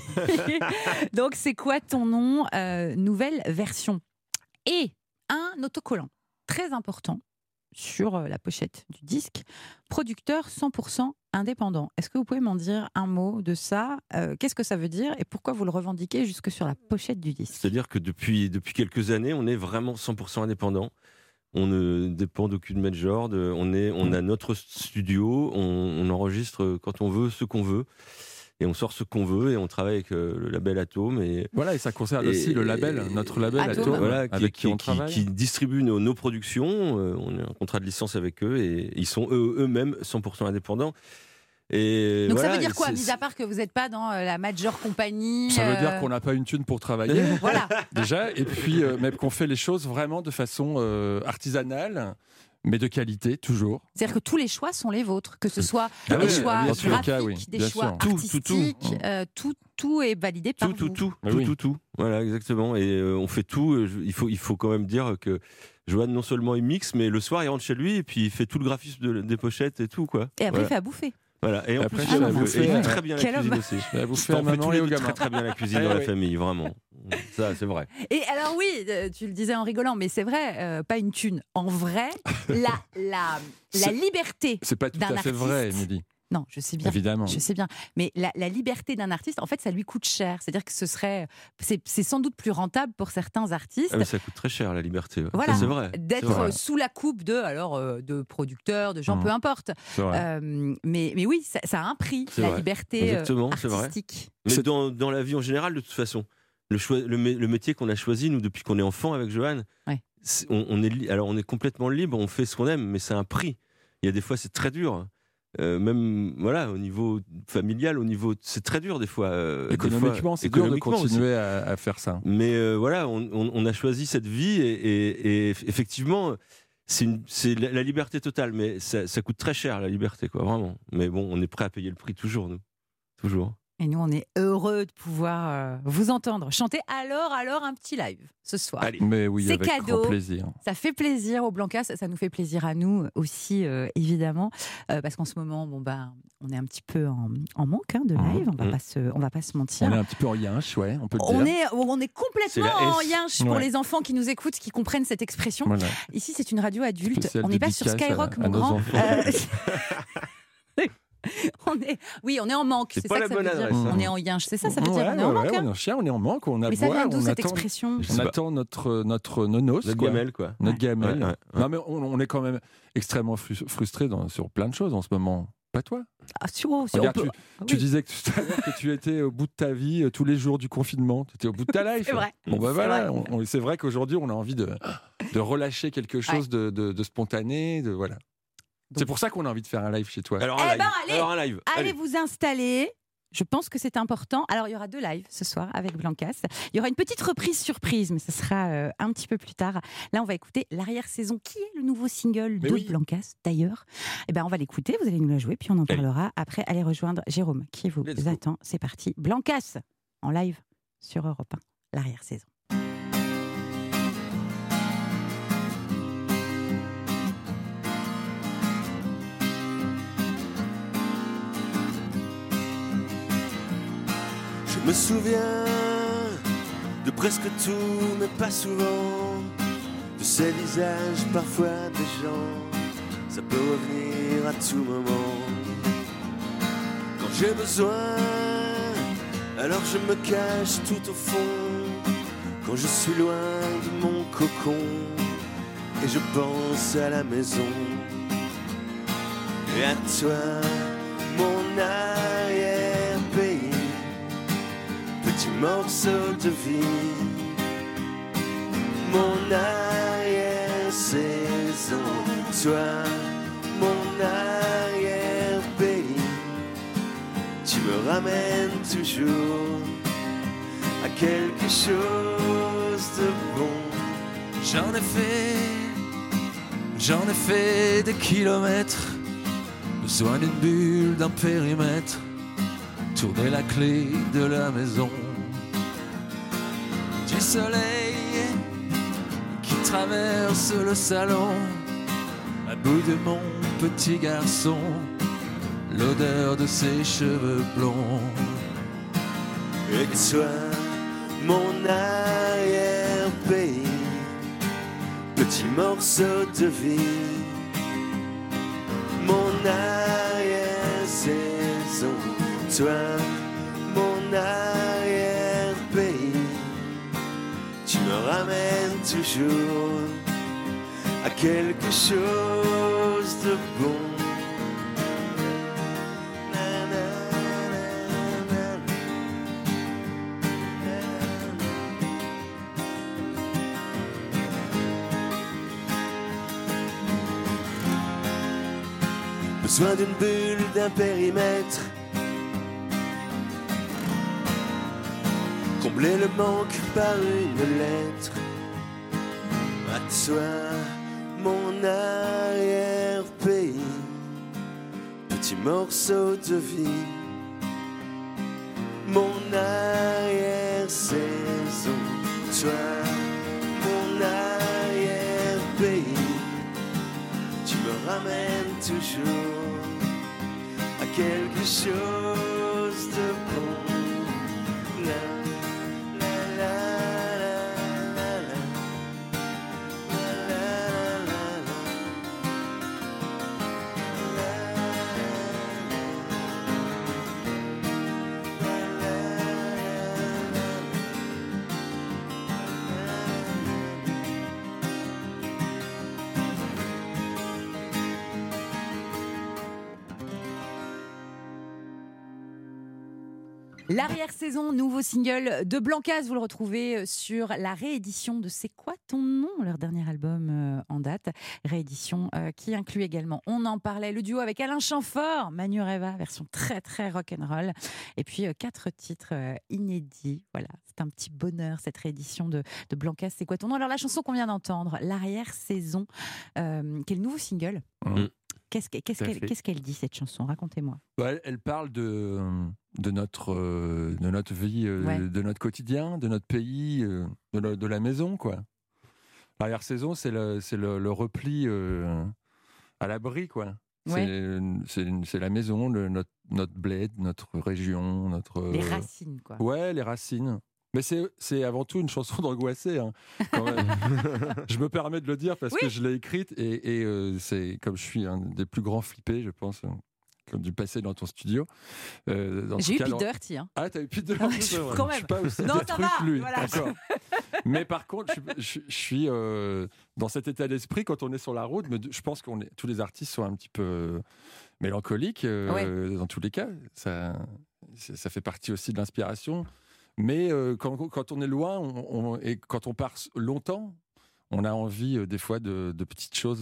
B: Donc c'est quoi ton nom nouvelle version. Et un autocollant très important sur la pochette du disque, producteur 100% indépendant. Est-ce que vous pouvez m'en dire un mot de ça ? Qu'est-ce que ça veut dire et pourquoi vous le revendiquez jusque sur la pochette du disque ?
J: C'est-à-dire que depuis quelques années, on est vraiment 100% indépendant. On ne dépend d'aucune major. On a notre studio, on enregistre quand on veut, ce qu'on veut. Et on sort ce qu'on veut et on travaille avec le label Atome.
K: Voilà, et ça concerne aussi le label, notre label
B: Atome.
J: Voilà,
K: avec qui on travaille.
J: qui distribue nos productions. On a un contrat de licence avec eux et ils sont eux-mêmes 100% indépendants. Et
B: Donc
J: voilà,
B: ça veut dire quoi,
J: c'est-
B: mis à part que vous n'êtes pas dans la major compagnie
K: Ça veut dire qu'on n'a pas une thune pour travailler,
B: Voilà.
K: déjà, et puis même qu'on fait les choses vraiment de façon artisanale, mais de qualité, toujours.
B: C'est-à-dire que tous les choix sont les vôtres, que ce soit
K: Ah
B: des
K: oui,
B: choix
K: bien sûr.
B: graphiques,
K: Oui,
B: des
K: bien
B: choix
K: sûr.
J: Tout,
B: artistiques, tout est validé par vous.
J: Tout. Voilà, exactement. Et on fait tout. Il faut quand même dire que Johan, non seulement il mixe, mais le soir, il rentre chez lui et puis il fait tout le graphisme des pochettes et tout, quoi.
B: Et après, il
J: Voilà.
B: fait à bouffer.
J: Voilà. Et en
K: Après,
J: plus,
K: je fais à
J: il
K: bouffer.
J: fait très bien la
B: Quel
J: cuisine
B: homme.
J: aussi.
K: Je vais vous
J: On
K: faire à
J: fait
K: maman
J: tous
K: et
J: les
K: aux
J: deux
K: gamins.
J: très bien la cuisine
K: Ah
J: dans la
K: oui.
J: famille, vraiment. Ça, c'est vrai.
B: Et alors oui, tu le disais en rigolant, mais c'est vrai, pas une thune. En vrai, la liberté
K: C'est pas tout
B: d'un
K: à fait vrai,
B: artiste-
K: Émilie.
B: Non, je sais bien.
K: Évidemment.
B: Je sais bien. Mais la liberté d'un artiste, en fait, ça lui coûte cher. C'est-à-dire que c'est sans doute plus rentable pour certains artistes.
J: Ah, mais ça coûte très cher, la liberté. Ouais.
B: Voilà,
J: Ça, c'est vrai.
B: d'être
J: C'est vrai.
B: sous la coupe de producteurs, de gens, peu importe.
K: C'est vrai.
B: Mais oui, ça a un prix,
J: C'est
B: la
J: vrai.
B: liberté
J: Exactement, c'est vrai.
B: artistique.
J: Mais dans la vie en général, de toute façon, le métier qu'on a choisi, nous, depuis qu'on est enfant avec Johan,
B: Ouais.
J: on est complètement libre, on fait ce qu'on aime, mais c'est un prix. Il y a des fois, c'est très dur. Même voilà, au niveau familial, c'est très dur des fois.
K: Économiquement, c'est dur de continuer à faire ça.
J: Mais voilà, on a choisi cette vie et effectivement, c'est la liberté totale, mais ça coûte très cher la liberté, quoi, vraiment. Mais bon, on est prêt à payer le prix toujours, nous, toujours.
B: Et nous, on est heureux de pouvoir vous entendre chanter. Alors, un petit live ce soir.
J: Allez.
K: Mais oui,
B: C'est
K: avec
B: cadeau.
K: grand plaisir.
B: Ça fait plaisir aux Blancas, ça nous fait plaisir à nous aussi, évidemment, parce qu'en ce moment, on est un petit peu en manque de live. On va pas se mentir.
K: On est un petit peu en yinche, ouais, on peut le dire.
B: On est
J: C'est
B: complètement
J: la S.
B: en yinche pour
K: Ouais.
B: les enfants qui nous écoutent, qui comprennent cette expression.
K: Voilà.
B: Ici, c'est une radio adulte.
K: Spéciale
B: On n'est pas sur
K: dédicace
B: Skyrock,
K: à
B: mon
K: nos
B: grand.
K: enfants.
B: On est en manque.
J: C'est
B: C'est
J: pas
B: ça
J: la
B: que ça veut
J: bonne
B: dire.
J: adresse, hein.
B: On est en yinche. C'est ça veut dire.
K: Ouais,
B: On est en manque.
K: ouais,
B: hein.
K: on est en chien, on est en manque, on a
B: Mais ça
K: boire,
B: vient d'où
K: on
B: cette
K: attend,
B: expression
J: Je
K: on
J: sais pas.
K: attend notre nonos,
J: Notre
K: quoi.
J: gamelle, quoi.
K: Notre gamelle.
J: Ouais, ouais.
K: Non, mais on est quand même extrêmement frustrés sur plein de choses en ce moment. Pas toi.
B: Ah, si
K: Regarde,
B: on peut-
K: tu
B: oui.
K: disais que tu étais au bout de ta vie tous les jours du confinement. Tu étais au bout de ta life.
B: C'est vrai.
K: Bon, bah
B: C'est
K: voilà.
B: vrai.
K: C'est vrai qu'aujourd'hui, on a envie de relâcher quelque chose de spontané. Voilà. C'est pour ça qu'on a envie de faire un live chez toi.
J: Alors
B: Eh
J: un live.
B: ben, allez.
J: Alors un live.
B: Allez vous installer. Je pense que c'est important. Alors, il y aura 2 lives ce soir avec Blancas. Il y aura une petite reprise surprise, mais ce sera un petit peu plus tard. Là, on va écouter l'arrière-saison, qui est le nouveau single
K: Mais
B: de
K: oui.
B: Blancas, d'ailleurs. Eh ben, on va l'écouter, vous allez nous la jouer, puis on en
J: Allez.
B: parlera après. Allez rejoindre Jérôme, qui vous
J: Let's go.
B: attend. C'est parti. Blancas, en live sur Europe 1, l'arrière-saison.
L: Je me souviens de presque tout, mais pas souvent, de ces visages, parfois des gens. Ça peut revenir à tout moment. Quand j'ai besoin, alors je me cache tout au fond. Quand je suis loin de mon cocon et je pense à la maison. Et à toi, mon arrière-pays, petit morceau de vie, mon arrière-saison. Toi, mon arrière-pays, tu me ramènes toujours à quelque chose de bon. J'en ai fait des kilomètres, besoin d'une bulle, d'un périmètre, tourner la clé de la maison. Du soleil qui traverse le salon, à bout de mon petit garçon, l'odeur de ses cheveux blonds. Et toi, mon arrière-pays, petit morceau de vie, mon arrière-saison. Toi, mon arrière-pays, tu me ramènes toujours à quelque chose de bon. Besoin d'une bulle, d'un périmètre, combler le manque par une lettre. À toi, mon arrière-pays, petit morceau de vie, mon arrière-saison. Toi, mon arrière-pays, tu me ramènes toujours à quelque chose de bon. La, la, la, la, la, la, la,
B: L'arrière-saison, nouveau single de Blancas, vous le retrouvez sur la réédition de C'est quoi ton nom, leur dernier album en date. Réédition qui inclut également, on en parlait, le duo avec Alain Chamfort, Manu Reva, version très très rock'n'roll. Et puis 4 titres inédits. Voilà, c'est un petit bonheur cette réédition de Blancas, C'est quoi ton nom. Alors la chanson qu'on vient d'entendre, l'arrière-saison, qui est le nouveau single. Qu'est-ce qu'elle dit cette chanson? Racontez-moi.
K: Elle parle de notre vie, de notre quotidien, de notre pays, de la maison, quoi. L'arrière-saison, c'est le repli à l'abri, quoi. Ouais. C'est la maison, notre bled, notre région,
B: les racines, quoi.
K: Ouais, les racines. Mais c'est avant tout une chanson d'angoissé, hein, quand même. Je me permets de le dire parce que je l'ai écrite et c'est comme je suis un des plus grands flippés, je pense, qui ont dû passer dans ton studio.
B: J'ai eu Pete Doherty. Hein.
K: Ah, t'as eu Pete Doherty,
B: quand même.
K: Je suis pas aussi détruit que lui. Voilà. D'accord. Mais par contre, je suis dans cet état d'esprit quand on est sur la route. Mais je pense que tous les artistes sont un petit peu mélancoliques dans tous les cas. Ça fait partie aussi de l'inspiration. Mais quand on est loin et quand on part longtemps, on a envie des fois de petites choses,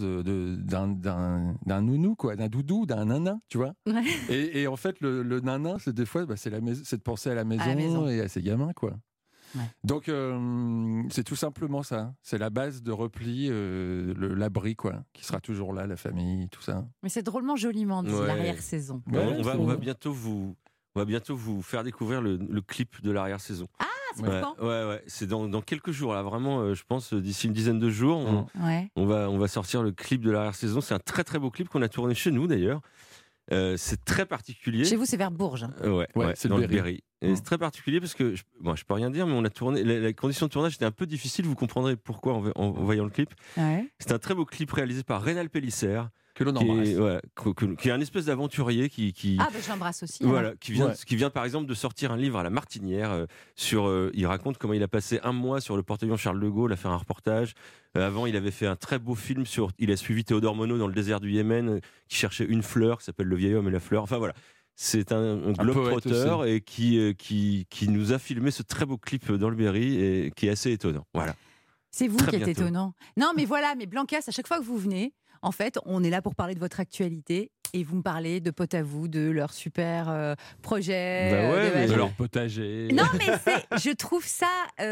K: d'un nounou, quoi, d'un doudou, d'un nanin, tu vois. Ouais. Et en fait, le nanin, c'est des fois, c'est de penser à la maison et à ses gamins, quoi. Ouais. Donc c'est tout simplement ça. C'est la base de repli, l'abri, quoi, qui sera toujours là, la famille, tout ça.
B: Mais c'est drôlement joliment dit, l'arrière-saison.
J: On va bientôt vous faire découvrir le clip de l'arrière-saison.
B: Ah, c'est pour quand ?
J: Ouais. C'est dans quelques jours, là. Vraiment, je pense, d'ici une dizaine de jours, on va sortir le clip de l'arrière-saison. C'est un très, très beau clip qu'on a tourné chez nous, d'ailleurs. C'est très particulier.
B: Chez vous, c'est vers Bourges.
J: Ouais,
K: c'est
J: dans
K: le
J: le Berry. Et c'est très particulier parce que, je peux rien dire, mais on a tourné. La condition de tournage était un peu difficile. Vous comprendrez pourquoi en voyant le clip.
B: Ouais.
J: C'est un très beau clip réalisé par Rénal Pélissère.
K: Que l'on
J: qui
K: embrasse.
J: est un espèce d'aventurier qui
B: Ah, je l'embrasse aussi.
J: voilà,
B: alors.
J: qui vient par exemple de sortir un livre à la Martinière il raconte comment il a passé un mois sur le porte-avions Charles de Gaulle à faire un reportage. Avant, il avait fait un très beau film il a suivi Théodore Monod dans le désert du Yémen, qui cherchait une fleur, qui s'appelle Le vieil homme et la fleur. Enfin voilà. C'est un globe-trotteur et qui nous a filmé ce très beau clip dans le Berry et qui est assez étonnant. Voilà.
B: C'est vous
J: Très
B: qui êtes
J: bientôt.
B: étonnant. Non, mais voilà, mais Blancas, à chaque fois que vous venez, en fait, on est là pour parler de votre actualité et vous me parlez de potes à vous, de leur super projet.
K: De leur potager.
B: Non, mais je trouve ça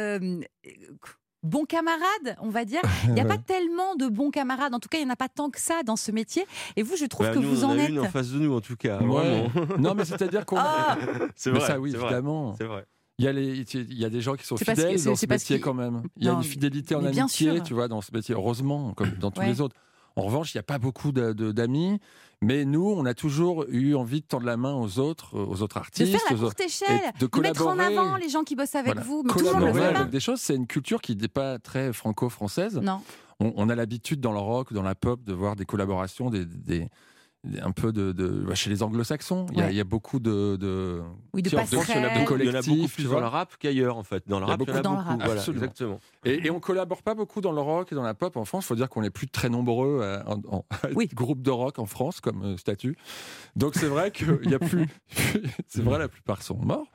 B: bon camarade, on va dire. Il n'y a pas tellement de bons camarades. En tout cas, il n'y en a pas tant que ça dans ce métier. Et vous, je trouve que
J: nous,
B: vous
J: on
B: en
J: a
B: êtes.
J: une en face de nous, en tout cas.
K: Ouais.
J: Vraiment.
K: Non, mais c'est-à-dire qu'on.
J: C'est
K: mais
J: vrai.
K: ça, oui,
J: c'est vrai,
K: évidemment.
J: C'est vrai.
K: Il y a des gens qui sont
B: C'est parce
K: fidèles
B: que-
K: dans
B: c'est
K: ce
B: parce
K: métier
B: qu'il-
K: quand même. Il y a
B: Non,
K: une fidélité en
B: mais bien
K: amitié,
B: sûr.
K: tu vois, dans ce métier. Heureusement, comme dans tous
B: Ouais.
K: les autres. En revanche, il n'y a pas beaucoup d'amis, mais nous, on a toujours eu envie de tendre la main aux autres
B: De
K: artistes.
B: faire la
K: aux autres-
B: courte échelle,
K: et de
B: de mettre en
K: collaborer.
B: avant les gens qui bossent avec
K: Voilà.
B: vous. Mais tout le monde ne le
K: Collaborer
B: fait pas.
K: avec des choses, c'est une culture qui n'est pas très franco-française.
B: Non.
K: On a l'habitude dans le rock, dans la pop, de voir des collaborations, un peu chez les anglo-saxons. Il y a beaucoup de
B: Oui, de
K: en France, il y en a
B: passerelles.
K: beaucoup
J: Il y en a beaucoup
K: collectifs,
J: plus
K: tu
J: dans
K: vois.
J: le rap qu'ailleurs, en fait. Dans le
K: Il y a
J: rap, il y en a
B: beaucoup dans le
J: beaucoup.
B: rap.
J: Voilà,
K: Absolument.
J: exactement.
K: Et on collabore pas beaucoup dans le rock et dans la pop en France. Il faut dire qu'on est plus très nombreux à être groupe de rock en France comme statut. Donc c'est vrai qu'il y a plus. C'est vrai, la plupart sont morts.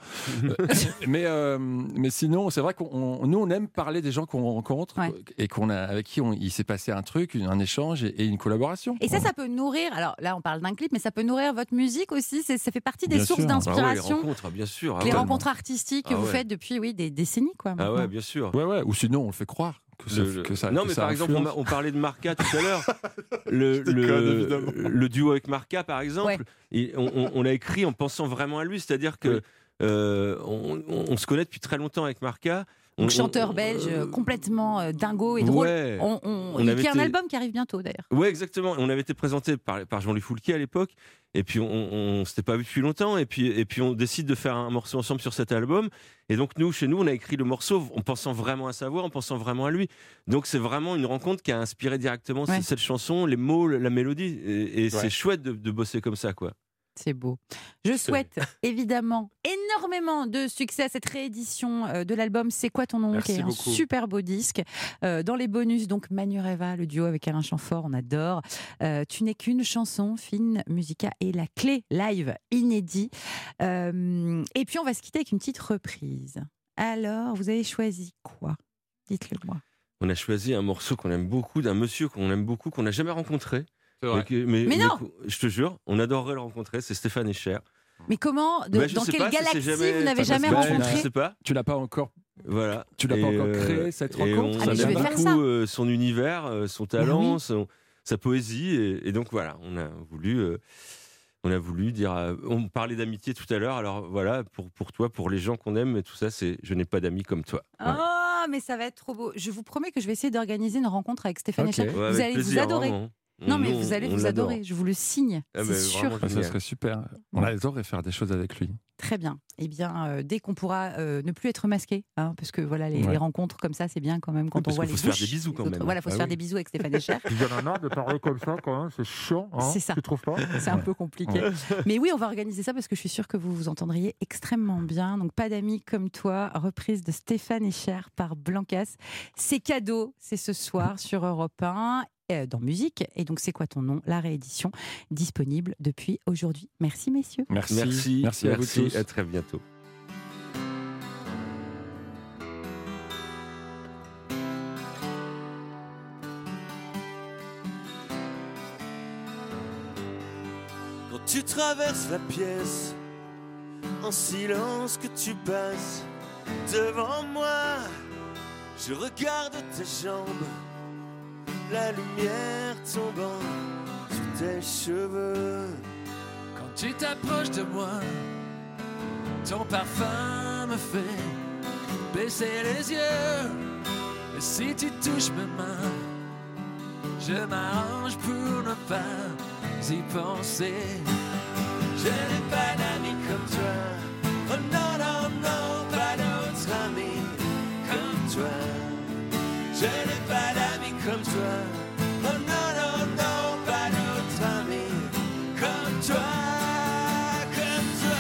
K: Mais sinon, c'est vrai nous on aime parler des gens qu'on rencontre et avec qui il s'est passé un truc, un échange et une collaboration.
B: Et ça peut nourrir. Alors là, on parle d'un clip, mais ça peut nourrir votre musique aussi. Ça fait partie des
K: Bien
B: sources
K: sûr.
B: d'inspiration.
J: Les rencontres, bien sûr.
B: Les rencontres artistiques que
J: Ah
B: vous
J: ouais.
B: faites depuis des décennies, quoi.
J: Ah
B: maintenant.
J: ouais, bien sûr.
K: Ouais. Ou sinon, on le fait croire que ça.
J: Non,
K: que
J: mais
K: ça
J: par exemple,
K: influence.
J: on parlait de Marca tout à l'heure.
K: évidemment.
J: Le duo avec Marca, par exemple, on l'a écrit en pensant vraiment à lui. C'est-à-dire que on se connaît depuis très longtemps avec Marca.
B: Donc chanteur belge complètement dingo et drôle.
J: Ouais.
B: Il
J: avait
B: y a un
J: été-
B: album qui arrive bientôt d'ailleurs.
J: Ouais, exactement. On avait été présenté par Jean-Louis Foulquier à l'époque, et puis on s'était pas vu depuis longtemps, et puis on décide de faire un morceau ensemble sur cet album. Et donc chez nous, on a écrit le morceau en pensant vraiment à sa voix, en pensant vraiment à lui. Donc c'est vraiment une rencontre qui a inspiré directement cette chanson, les mots, la mélodie, et c'est chouette de bosser comme ça, quoi.
B: C'est beau. Je souhaite évidemment énormément de succès à cette réédition de l'album C'est quoi ton nom,
K: Merci
B: qui est un
K: beaucoup.
B: super beau disque. Dans les bonus, donc Manureva, le duo avec Alain Chamfort, on adore. Tu n'es qu'une chanson, Fine Musica et la clé live inédit. Et puis on va se quitter avec une petite reprise. Alors, vous avez choisi quoi? Dites-le moi.
J: On a choisi un morceau qu'on aime beaucoup, d'un monsieur qu'on aime beaucoup, qu'on n'a jamais rencontré.
K: C'est vrai.
B: Mais non.
J: Je te jure, on adorerait le rencontrer, c'est Stéphane Echer.
B: Mais comment,
J: Bah, je
B: dans
J: sais
B: quelle
J: pas si
B: galaxie
J: c'est jamais-
B: vous n'avez
J: ça
B: jamais
J: passe pas,
B: rencontré?
J: Je sais pas.
K: Tu l'as pas encore.
J: Voilà.
K: Tu l'as pas encore créé, cette rencontre?
J: On
B: Ah, mais je
J: aime
B: vais faire ça.
J: beaucoup son univers, son talent,
B: oui.
J: sa poésie, et donc voilà, on a voulu dire. On parlait d'amitié tout à l'heure, alors voilà, pour toi, pour les gens qu'on aime, et tout ça, c'est je n'ai pas d'amis comme toi. Voilà.
B: Oh, mais ça va être trop beau. Je vous promets que je vais essayer d'organiser une rencontre avec Stéphane
K: Ok.
B: Echer.
J: Ouais,
B: vous
J: avec
B: allez vous
J: plaisir,
B: adorer.
J: vraiment.
B: Non, mais
J: Nous,
B: vous allez
J: on
B: vous
J: l'adore.
B: adorer. Je vous le signe.
J: Ah,
B: c'est
J: bah,
B: sûr.
J: vraiment
K: Ça
J: génial.
K: serait super. On adorerait faire des choses avec lui.
B: Très bien. Eh bien, dès qu'on pourra ne plus être masqué, parce que voilà, les rencontres comme ça, c'est bien quand même quand on
J: parce
B: voit
J: qu'il
B: les
J: faut se faire
B: bouches
J: des bisous
B: des
J: quand
B: autres.
J: même.
B: Voilà, il faut se faire des bisous avec Stéphane Echer.
K: Il y en a marre de parler comme ça quand même, c'est chiant.
B: C'est ça.
K: Tu trouves pas?
B: C'est un peu compliqué. Mais oui, on va organiser ça parce que je suis sûre que vous vous entendriez extrêmement bien. Donc, Pas d'amis comme toi, reprise de Stéphane Echer par Blancas. C'est cadeau, c'est ce soir sur Europe 1. Dans musique, et donc C'est quoi ton nom, la réédition disponible depuis aujourd'hui. Merci messieurs.
J: Merci
K: à vous tous.
J: À très bientôt.
L: Quand tu traverses la pièce, en silence que tu passes devant moi, je regarde tes jambes, la lumière tombant sur tes cheveux.
H: Quand tu t'approches de moi, ton parfum me fait baisser les yeux. Et si tu touches mes mains, je m'arrange pour ne pas y penser.
L: Je n'ai pas d'amis comme toi. Oh non, non, non, pas d'autre ami comme toi. Je n'ai pas d'amis comme toi. Oh non, non, non, pas d'autre ami comme toi, comme toi.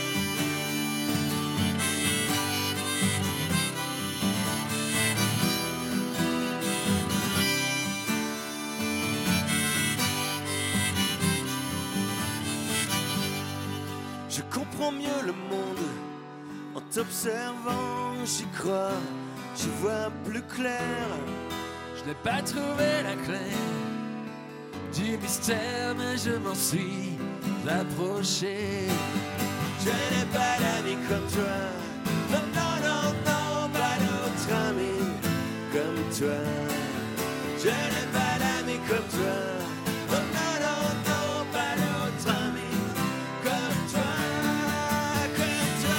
L: Je comprends mieux le monde en t'observant, j'y crois, j'y vois plus clair.
H: Je n'ai pas trouvé la clé du mystère, mais je m'en suis approché.
L: Je n'ai pas d'amis comme toi. Non, non, non, non, pas d'autre ami comme toi. Je n'ai pas d'amis comme toi. Non, non, non, non, pas d'autre ami comme toi, comme toi.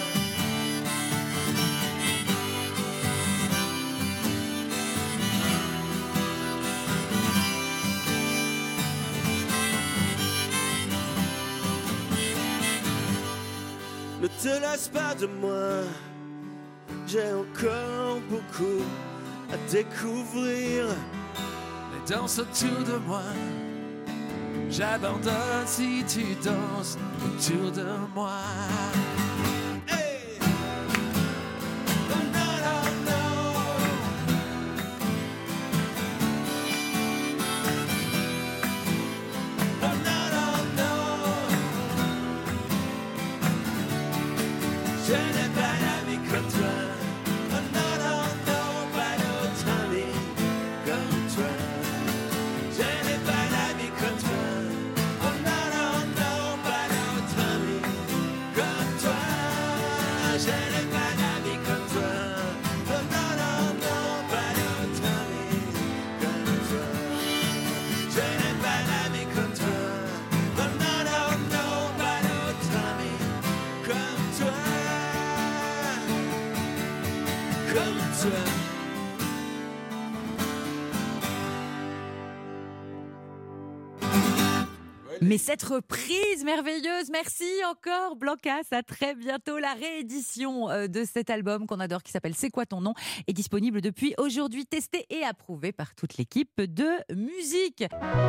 L: Ne te lasse pas de moi, j'ai encore beaucoup à découvrir.
H: Les danses autour de moi, j'abandonne si tu danses autour de moi.
L: Hey! Oh non, non, non. Oh non, non, non. Je n'ai pas d'amis comme toi. Oh non, non, non, pas d'autre ami comme toi. Je n'ai pas d'amis comme toi. Oh non, non, non, pas d'autre ami comme toi. Je n'ai pas d'amis comme toi. Oh non, non, non, pas d'autre ami comme toi. Je n'ai pas d'amis comme toi. Oh non, non, non, pas d'autre ami comme toi. Comme toi.
B: Mais cette reprise merveilleuse, merci encore Blancas, à très bientôt. La réédition de cet album qu'on adore qui s'appelle C'est quoi ton nom est disponible depuis aujourd'hui, testé et approuvé par toute l'équipe de musique.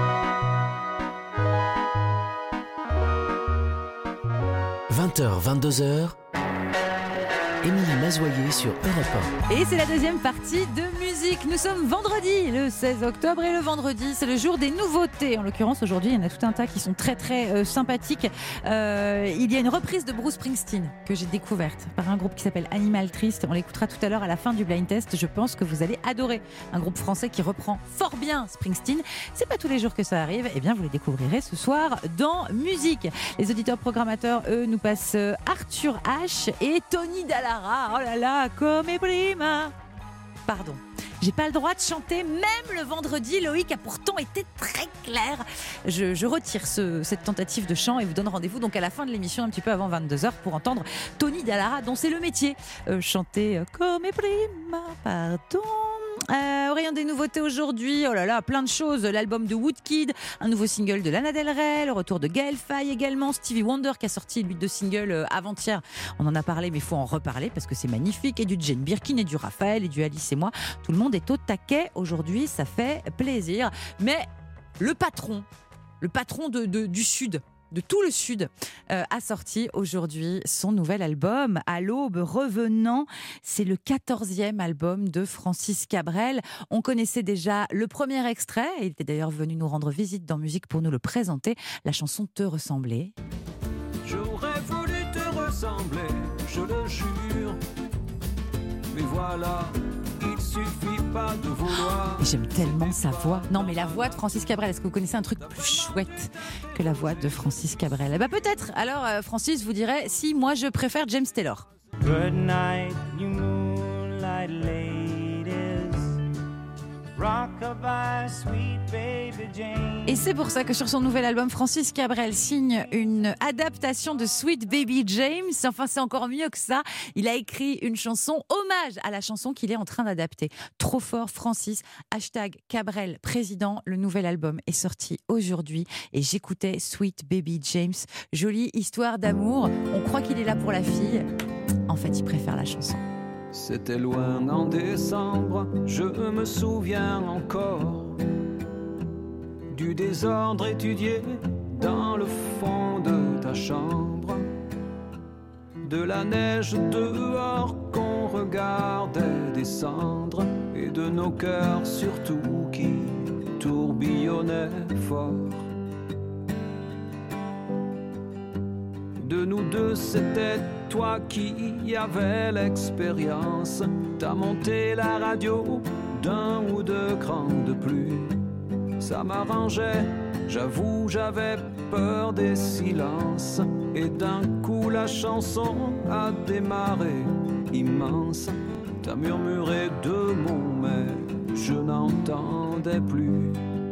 A: 20h, 22h, Émilie Mazoyer sur Europe 1.
B: Et c'est la deuxième partie de musique. Nous sommes vendredi, le 16 octobre, et le vendredi, c'est le jour des nouveautés. En l'occurrence, aujourd'hui, il y en a tout un tas qui sont très très sympathiques. Il y a une reprise de Bruce Springsteen que j'ai découverte par un groupe qui s'appelle Animal Triste. On l'écoutera tout à l'heure à la fin du blind test. Je pense que vous allez adorer un groupe français qui reprend fort bien Springsteen. C'est pas tous les jours que ça arrive. Eh bien, vous les découvrirez ce soir dans musique. Les auditeurs programmateurs, eux, nous passent Arthur H et Tony Dalla. Oh là là, come prima. Pardon, j'ai pas le droit de chanter même le vendredi. Loïc a pourtant été très clair. Je retire cette tentative de chant et vous donne rendez-vous donc à la fin de l'émission, un petit peu avant 22h, pour entendre Tony Dallara, dont c'est le métier. Chanter come prima, pardon. Au rayon des nouveautés aujourd'hui, oh là là, plein de choses. L'album de Woodkid, un nouveau single de Lana Del Rey, le retour de Gaël Faye également, Stevie Wonder qui a sorti lui 2 singles avant-hier. On en a parlé, mais il faut en reparler parce que c'est magnifique. Et du Jane Birkin, et du Raphaël, et du Alice et moi. Tout le monde est au taquet aujourd'hui, ça fait plaisir. Mais le patron du Sud, de tout le Sud, a sorti aujourd'hui son nouvel album, À l'aube revenant. C'est le 14e album de Francis Cabrel. On connaissait déjà le premier extrait. Il était d'ailleurs venu nous rendre visite dans Musique pour nous le présenter. La chanson Te ressembler.
M: J'aurais voulu te ressembler, je le jure. Mais voilà, il suffit pas de vouloir.
B: J'aime tellement sa voix. Non, mais la voix de Francis Cabrel, est-ce que vous connaissez un truc plus chouette que la voix de Francis Cabrel ? Eh ben peut-être. Alors, Francis vous dirait, si, moi je préfère James Taylor.
N: Good night, you moonlight ladies. Rockabye, sweet baby Jane.
B: Et c'est pour ça que sur son nouvel album, Francis Cabrel signe une adaptation de Sweet Baby James. Enfin, c'est encore mieux que ça. Il a écrit une chanson hommage à la chanson qu'il est en train d'adapter. Trop fort, Francis. #Cabrel président. Le nouvel album est sorti aujourd'hui et j'écoutais Sweet Baby James. Jolie histoire d'amour. On croit qu'il est là pour la fille. En fait, il préfère la chanson.
M: C'était loin en décembre, je me souviens encore du désordre étudié dans le fond de ta chambre, de la neige dehors qu'on regardait descendre et de nos cœurs surtout qui tourbillonnaient fort. De nous deux, c'était toi qui avais l'expérience. T'as monté la radio d'un ou deux crans de plus. Ça m'arrangeait, j'avoue, j'avais peur des silences. Et d'un coup, la chanson a démarré, immense. T'as murmuré deux mots, mais je n'entendais plus.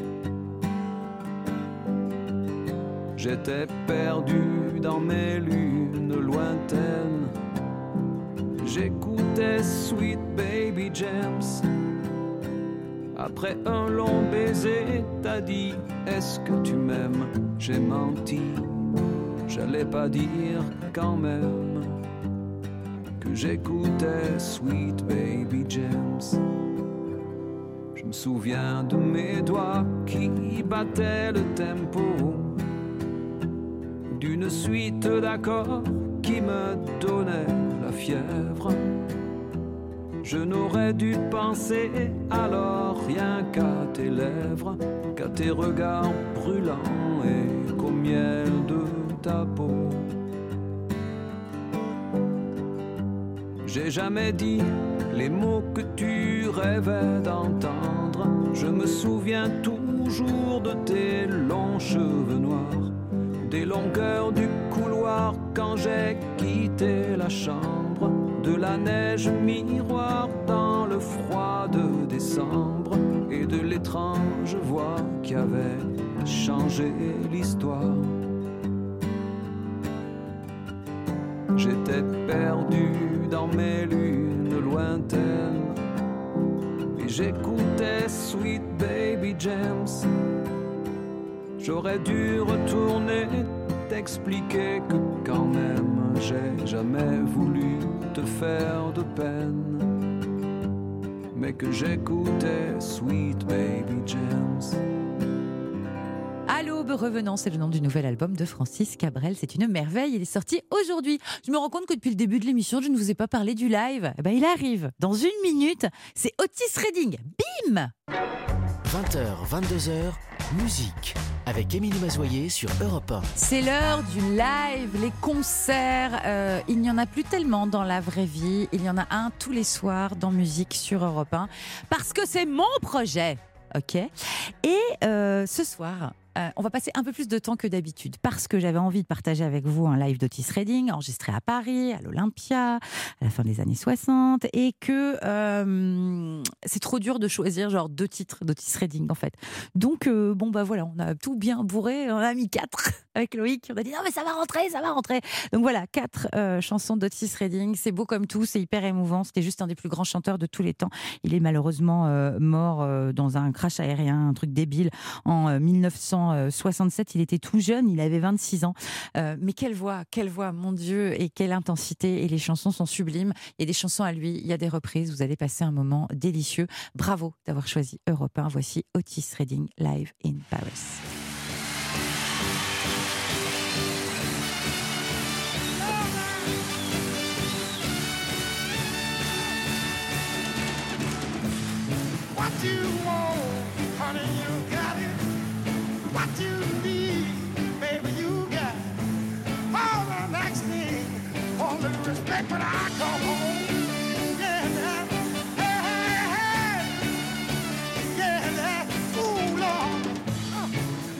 M: J'étais perdu dans mes lunes lointaines. J'écoutais Sweet Baby James. Après un long baiser, t'as dit est-ce que tu m'aimes? J'ai menti, j'allais pas dire quand même que j'écoutais Sweet Baby James. Je me souviens de mes doigts qui battaient le tempo d'une suite d'accords qui me donnait la fièvre. Je n'aurais dû penser alors rien qu'à tes lèvres, qu'à tes regards brûlants et qu'au miel de ta peau. J'ai jamais dit les mots que tu rêvais d'entendre. Je me souviens toujours de tes longs cheveux noirs, des longueurs du couloir quand j'ai quitté la chambre, de la neige miroir dans le froid de décembre et de l'étrange voix qui avait changé l'histoire. J'étais perdu dans mes lunes lointaines et j'écoutais Sweet Baby James. J'aurais dû retourner t'expliquer que quand même j'ai jamais voulu te faire de peine, mais que j'écoutais Sweet Baby James.
B: À l'aube revenant, c'est le nom du nouvel album de Francis Cabrel. C'est une merveille, il est sorti aujourd'hui. Je me rends compte que depuis le début de l'émission, je ne vous ai pas parlé du live. Eh ben, il arrive dans une minute, c'est Otis Redding. Bim!
A: 20h, 22h, musique avec Émilie Mazoyer sur Europe 1.
B: C'est l'heure du live, les concerts. Il n'y en a plus tellement dans la vraie vie. Il y en a un tous les soirs dans Musique sur Europe 1 parce que c'est mon projet. Ok. Et ce soir, on va passer un peu plus de temps que d'habitude parce que j'avais envie de partager avec vous un live d'Otis Redding enregistré à Paris, à l'Olympia, à la fin des années 60 et que c'est trop dur de choisir genre 2 titres d'Otis Redding en fait. Donc bon bah voilà, on a tout bien bourré, on a mis 4 avec Loïc, on a dit non mais ça va rentrer. Donc voilà, 4 chansons d'Otis Redding, c'est beau comme tout, c'est hyper émouvant, c'était juste un des plus grands chanteurs de tous les temps. Il est malheureusement mort dans un crash aérien, un truc débile en 1967, il était tout jeune, il avait 26 ans. Mais quelle voix, mon Dieu, et quelle intensité. Et les chansons sont sublimes. Il y a des chansons à lui, il y a des reprises. Vous allez passer un moment délicieux. Bravo d'avoir choisi Europe 1. Voici Otis Redding live in Paris.
O: What you want, honey, you got it. What you need, baby, you got it. All the next thing, all the respect when I come home. Yeah, that, hey, hey, hey. Yeah, that, ooh, Lord.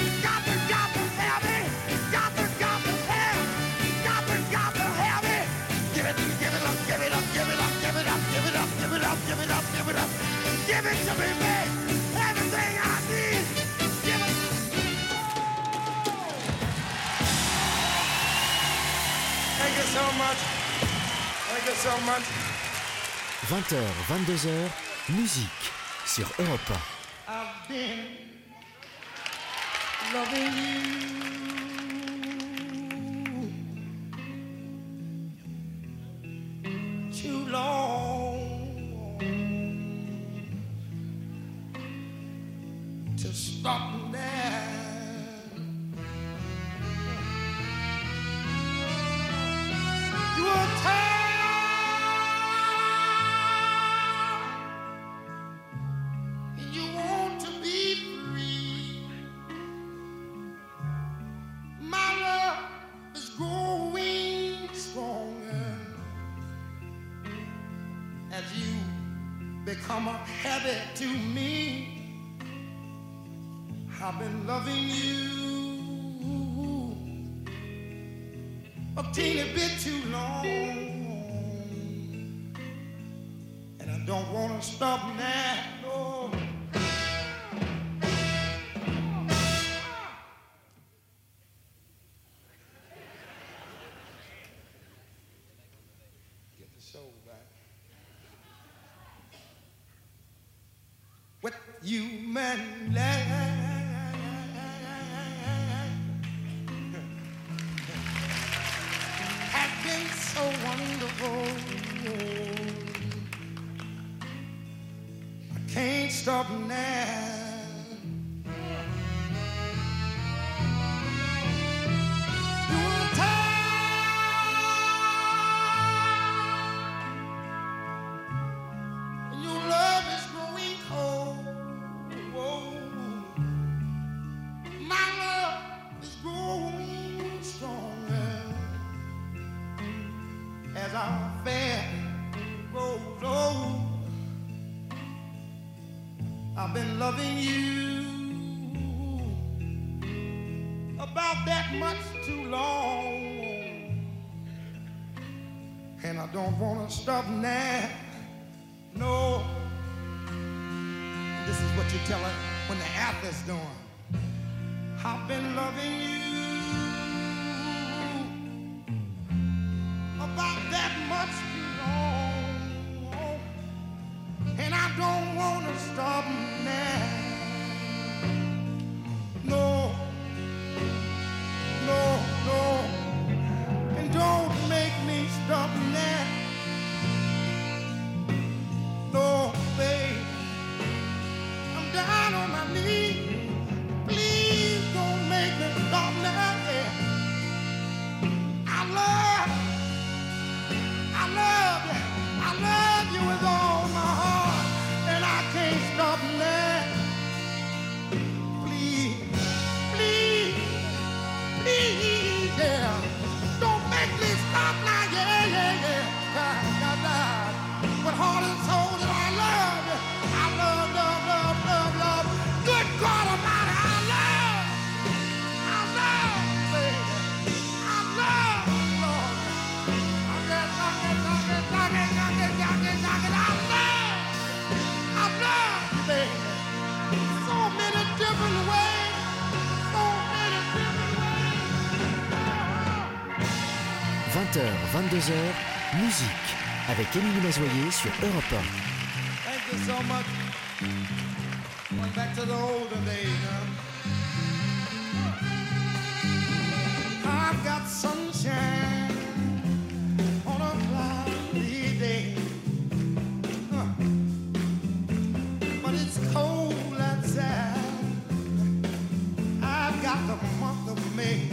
O: got to have it. Got to have it. Got to have it. Give it up, give it up, give it up, give it up, give it up, give it up, give it up, give it up. Give it to me, man. Everything I need. Give it. Thank you so much. Thank you so much.
A: 20h, 22h, musique sur Europe 1.
O: I've been loving you too long to stop now. You are tired. You want to be free. My love is growing stronger as you become a habit to me. I've been loving you a teeny bit too long, and I don't want to stop now. No. Get the soul back. What you man has been so wonderful. I can't stop now. You're tired, and your love is growing cold. Whoa. My love is growing stronger as our affair grows old. I've been loving you about that much too long, and I don't want to stop now. No. This is what you tell her when the athlete's doing. I've been loving you about that much too long, and I don't want to stop now. No, no, no, and don't make me stop now. No, babe, I'm down on my knees. and soul that I love. I love, love, love, love, love. Good God Almighty, I love, baby. I love, Lord. I love, baby. So many different ways. So many different ways.
A: 20h, 22h, musique avec Émilie Mazoyer sur Europe 1.
O: Thank you so much. Going back to the older days now. I've got sunshine on a cloudy day. But it's cold outside. I've got the month of May.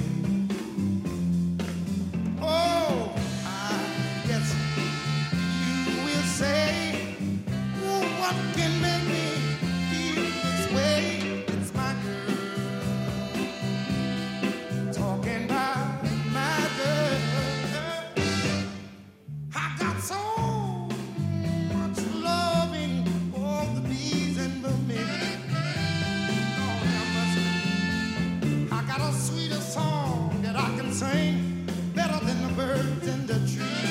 O: Oh, I guess you will say, oh, what can make me feel this way? It's my girl, talking about my girl. I got so much loving for the bees and the men. Oh, I got a sweeter song that I can sing, better than the birds in the tree.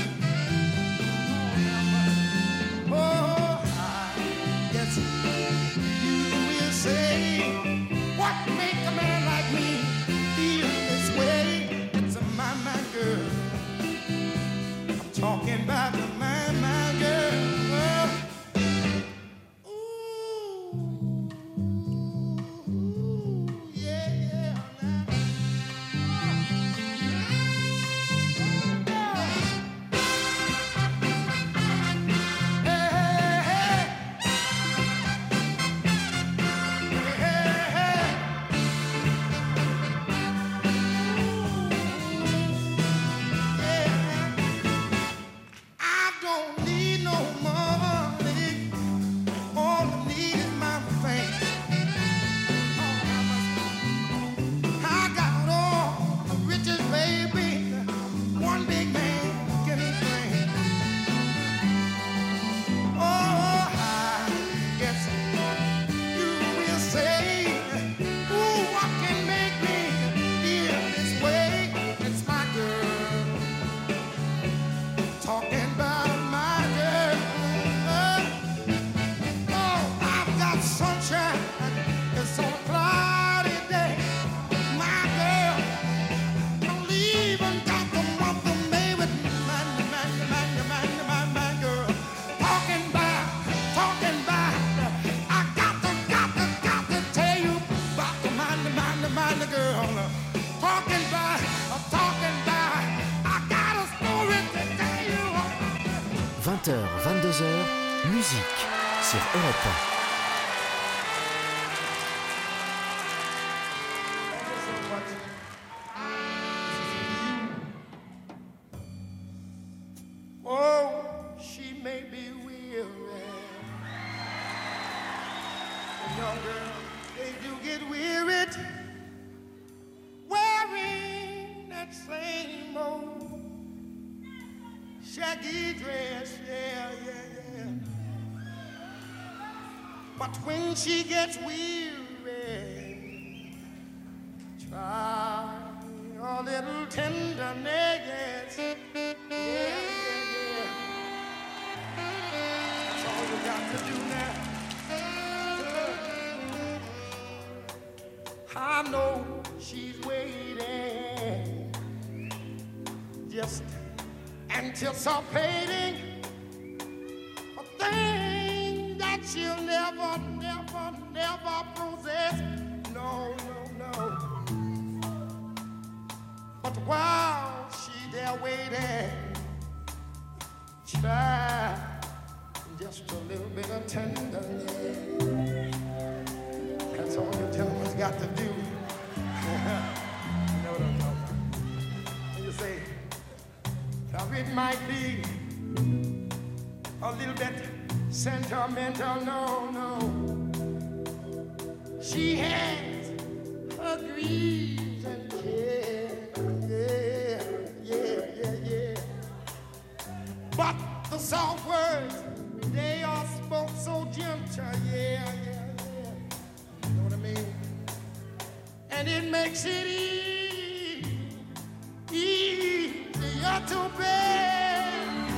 O: Oh, I guess you will say, what make a man like me feel this way? It's a my girl. I'm talking about the my girl. Ooh, yeah, yeah. I don't need no money. All I need is my fame. I got all the riches, baby. One big man can bring. Oh, I guess you will say, ooh, what can make me feel this way? It's my girl, talking about my girl. Oh, I've got sunshine. It's on a cloudy day. My girl, don't even got the month of May with my girl. Talking about, I got to tell you about the my girl. Talking about, I got a story to tell you.
A: 20h, 22h, musique sur Europe 1.
O: Oh, she may be weary. Young girls, they do get wearied wearing that same old shaggy dress. Yeah, yeah, yeah. But when she gets weary, try a little tenderness. Yeah, yeah, yeah. That's all you got to do now. I know she's waiting, just anticipating a thing that she'll never, never, never possess. No, no, no. But while she's there waiting, try just a little bit of tenderness. That's all your gentleman's got to do. You know what I'm talking about. You say, now it might be a little bit sentimental, no, no. She has her griefs and cares, yeah, yeah, yeah, yeah. But the soft words, they and it makes it easier to bear.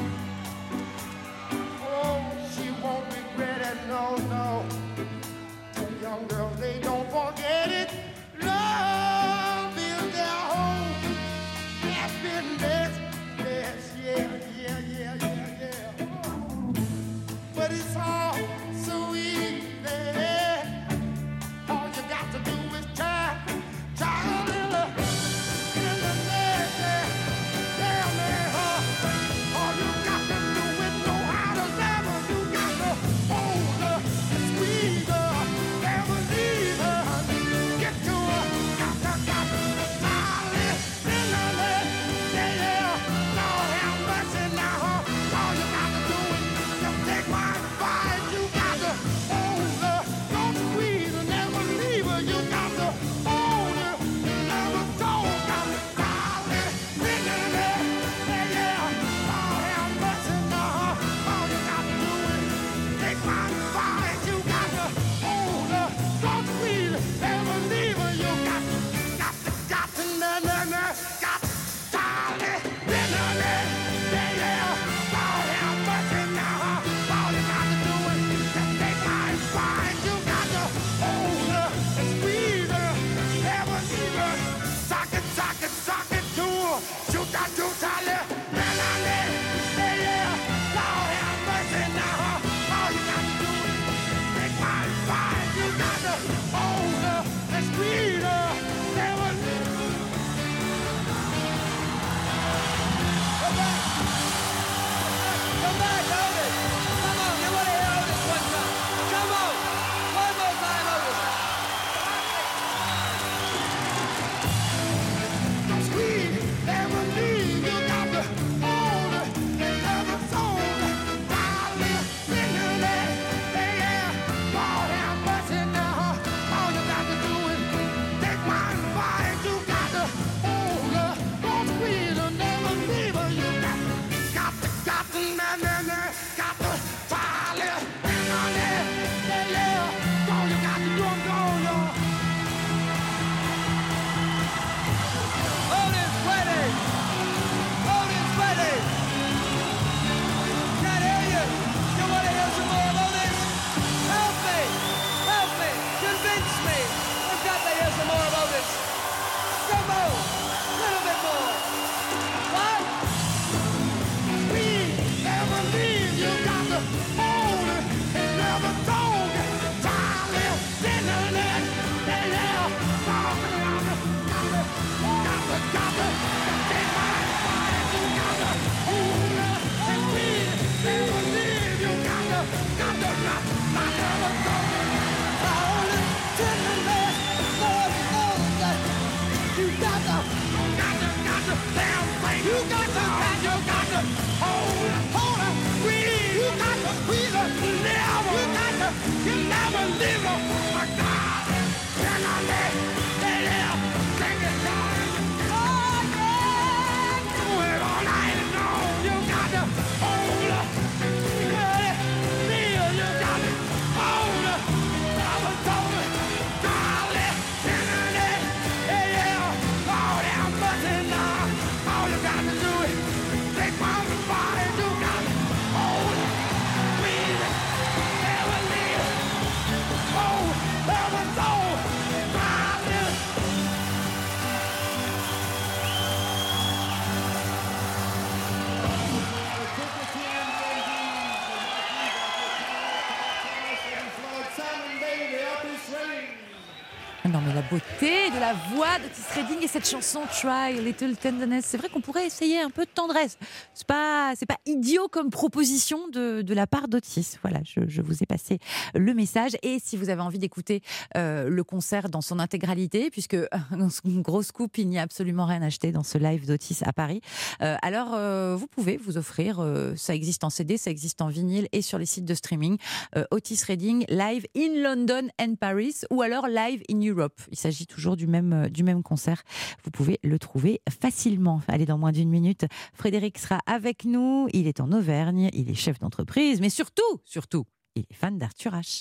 O: Oh, she won't regret it, no, no. The young girls, they don't forget it. Love is their home. Happiness, yes, yeah. But it's all so easy. All you got to do is try a little. All you got to do is know how to love her. You got to hold her, squeeze her, never leave her. Get to her, got to darling, yeah. Lord have mercy now. All you got to do is just take my advice. You got to hold her, don't squeeze her, never leave her. You got to hold her, never don't. Got to darling, yeah. Lord have mercy now. All you got to do is take my advice. You got to hold her, don't squeeze her, never leave her. You got to, darling, yeah. Lord have mercy now. All you got to do is just take my advice. You got to hold her and squeeze her, never leave her. Sock it to her. Shoot that, yeah. Lord have mercy now. All you got to do is take my advice. You got to hold her and squeeze her, never leave her.
P: Come back, Otis! Come on, you want to hear Otis one time? Come on! One more time, Otis!
O: Don't squeeze, never leave. You got to hold her and never fold her. Darling, yeah. Lord have mercy now. All you got to do is take my advice. You got to hold her, don't squeeze her, never leave her. You got to, darling, yeah. All you got to do is go, y'all.
P: Otis ready! Otis ready! Can't hear you! You want to hear some more of Otis? Help me! Convince me! We've got to hear some more of Otis! Come on! A little bit more! What?
O: Never leave, you got to hold it, never don't. Darling, yeah. Got to take my advice. You got to hold it and please, never leave. You got to not never go. Hold it, tenderness, Lord knows that you got to, damn right. You got to hold it, squeeze. You got to squeeze her, you never leave her. My God, yeah. Sing it, darling. Oh, yeah. Do it all night long. You got to hold her. Feel, you got to hold her. Never told her. Darling, yeah. Lord have mercy now. All you got to do is take my advice. You got to hold her. Squeeze it. Never leave her. Oh, never told her. Darling.
B: Non mais la beauté de la voix d'Otis Redding et cette chanson Try a Little Tenderness, c'est vrai qu'on pourrait essayer un peu de tendresse. C'est pas idiot comme proposition de la part d'Otis. Voilà, je vous ai passé le message. Et si vous avez envie d'écouter le concert dans son intégralité, puisque dans une grosse coupe, il n'y a absolument rien acheté dans ce live d'Otis à Paris, alors vous pouvez vous offrir, ça existe en CD, ça existe en vinyle et sur les sites de streaming, Otis Redding live in London and Paris, ou alors live in Europe. Il s'agit toujours du même concert. Vous pouvez le trouver facilement. Allez, dans moins d'une minute, Frédéric sera avec nous. Il est en Auvergne, il est chef d'entreprise, mais surtout, il est fan d'Arthur H.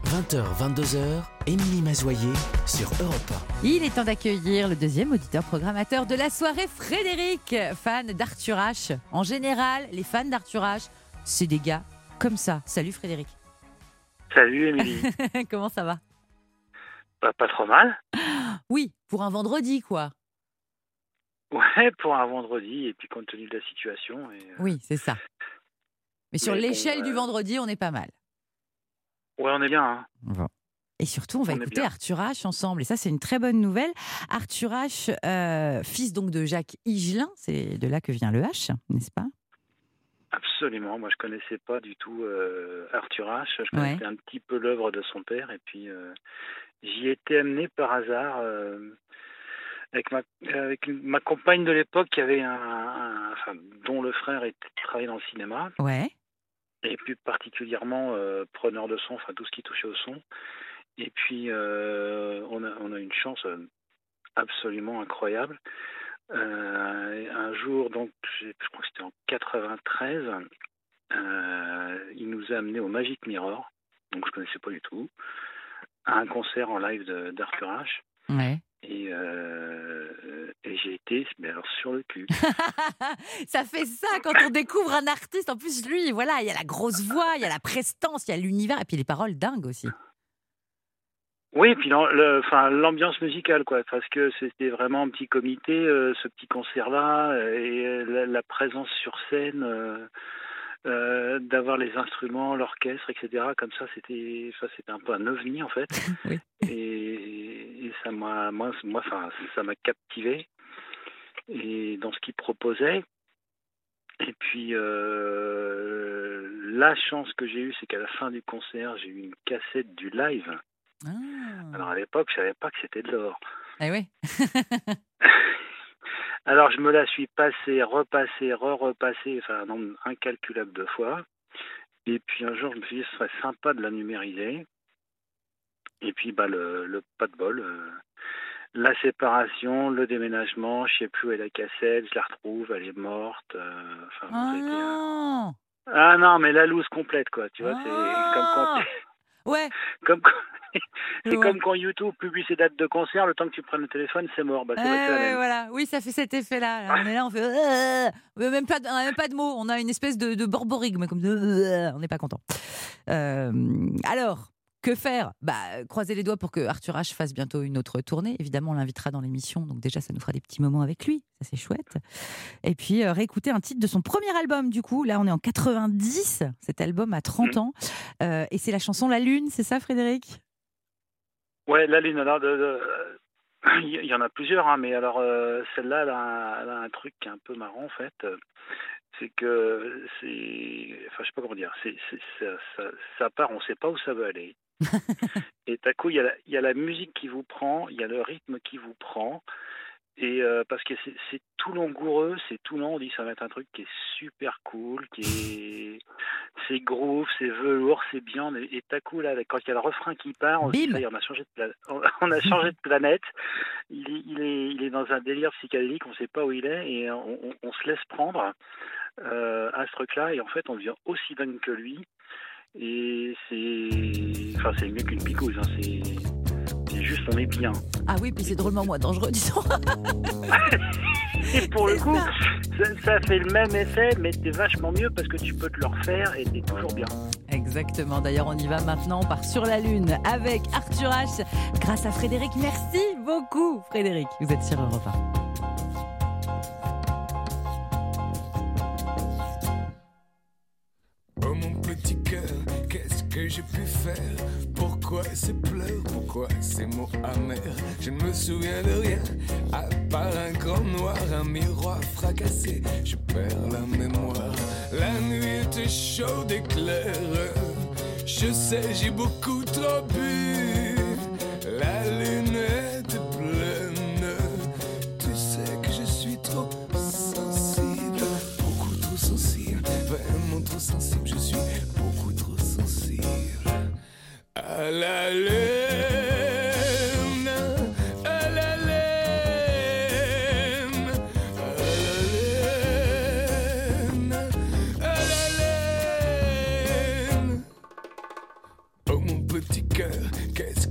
A: 20h, 22h, Émilie Mazoyer sur Europe 1.
B: Il est temps d'accueillir le deuxième auditeur programmateur de la soirée, Frédéric, fan d'Arthur H. En général, les fans d'Arthur H, c'est des gars comme ça. Salut Frédéric.
Q: Salut Émilie.
B: Comment ça va?
Q: Pas trop mal.
B: Oui, pour un vendredi quoi.
Q: Ouais, pour un vendredi, et puis compte tenu de la situation.
B: Oui, c'est ça. Mais sur l'échelle du vendredi, on est pas mal.
Q: Ouais, on est bien. Hein.
B: Bon. Et surtout, on va écouter Arthur H ensemble. Et ça, c'est une très bonne nouvelle. Arthur H, fils donc de Jacques Higelin, c'est de là que vient le H, n'est-ce pas?
Q: Absolument. Moi, je connaissais pas du tout Arthur H. Je connaissais un petit peu l'œuvre de son père. Et puis, j'y étais amené par hasard avec ma compagne de l'époque qui avait dont le frère travaillait dans le cinéma.
B: Ouais.
Q: Et plus particulièrement preneur de son, enfin tout ce qui touchait au son. Et puis on a une chance absolument incroyable. Un jour, donc je crois que c'était en 93, il nous a amenés au Magic Mirror, donc je connaissais pas du tout, à un concert en live d'Arthur H.
B: Ouais.
Q: Et j'ai été sur le cul.
B: Ça fait ça quand on découvre un artiste. En plus, lui, voilà, il y a la grosse voix, il y a la prestance, il y a l'univers, et puis les paroles dingues aussi.
Q: Oui, et puis l'ambiance musicale, quoi, parce que c'était vraiment un petit comité, ce petit concert-là, et la présence sur scène, d'avoir les instruments, l'orchestre, etc. Comme ça, c'était un peu un ovni en fait.
B: Oui.
Q: Et ça m'a, ça m'a captivé. Et dans ce qu'il proposait. Et puis la chance que j'ai eue, c'est qu'à la fin du concert, j'ai eu une cassette du live.
B: Ah.
Q: Alors à l'époque, je savais pas que c'était de l'or.
B: Eh oui.
Q: Alors je me la suis passée, repassée, repassée, enfin un nombre incalculable de fois. Et puis un jour, je me suis dit, ce serait sympa de la numériser. Et puis le pas de bol. La séparation, le déménagement, je sais plus où est la cassette, je la retrouve, elle est morte.
B: Non.
Q: Ah non, mais la loose complète, quoi. Tu vois, c'est comme quand.
B: Ouais.
Q: C'est comme quand YouTube publie ses dates de concert, le temps que tu prennes le téléphone, c'est mort. C'est vrai que c'est la même.
B: Voilà. Oui, ça fait cet effet-là. On est là, on fait. On n'a même pas de mots. On a une espèce de borborigme, comme on n'est pas content. Alors. Que faire? Croiser les doigts pour que Arthur H fasse bientôt une autre tournée. Évidemment, on l'invitera dans l'émission, donc déjà, ça nous fera des petits moments avec lui. Ça, c'est chouette. Et puis, réécouter un titre de son premier album, du coup. Là, on est en 90. Cet album a 30 ans. Et c'est la chanson La Lune, c'est ça, Frédéric? Ouais,
Q: La Lune. Alors, il y en a plusieurs, hein, mais alors, celle-là, elle a un truc qui est un peu marrant, en fait. C'est que je sais pas comment dire. Ça part, on sait pas où ça veut aller. Et d'un coup, il y a la musique qui vous prend, il y a le rythme qui vous prend, et parce que c'est tout langoureux, c'est tout lent. On dit ça va être un truc qui est super cool, c'est groove, c'est velours, c'est bien. Et d'un coup là, quand il y a le refrain qui part, on se dit ça y est, on a changé de planète. Il est dans un délire psychédélique, on sait pas où il est, et on se laisse prendre à ce truc-là, et en fait, on devient aussi dingue que lui. Et c'est mieux qu'une picouse, hein. C'est juste, on est bien.
B: Ah oui, puis c'est drôlement moins dangereux, disons.
Q: Et pour le coup, ça fait le même effet, mais c'est vachement mieux parce que tu peux te le refaire et t'es toujours bien.
B: Exactement. D'ailleurs, on y va maintenant. On part sur la Lune avec Arthur H. Grâce à Frédéric. Merci beaucoup, Frédéric. Vous êtes sur Europe 1.
R: Oh mon petit cœur, qu'est-ce que j'ai pu faire? Pourquoi ces pleurs? Pourquoi ces mots amers? Je ne me souviens de rien, à part un grand noir, un miroir fracassé. Je perds la mémoire. La nuit était chaude et claire. Je sais, j'ai beaucoup trop bu. La lune était pleine. Tu sais que je suis trop sensible, beaucoup trop sensible, vraiment trop sensible. Je suis beaucoup trop sensible à la lune, à la lune, à la lune, à la lune. Oh mon petit cœur,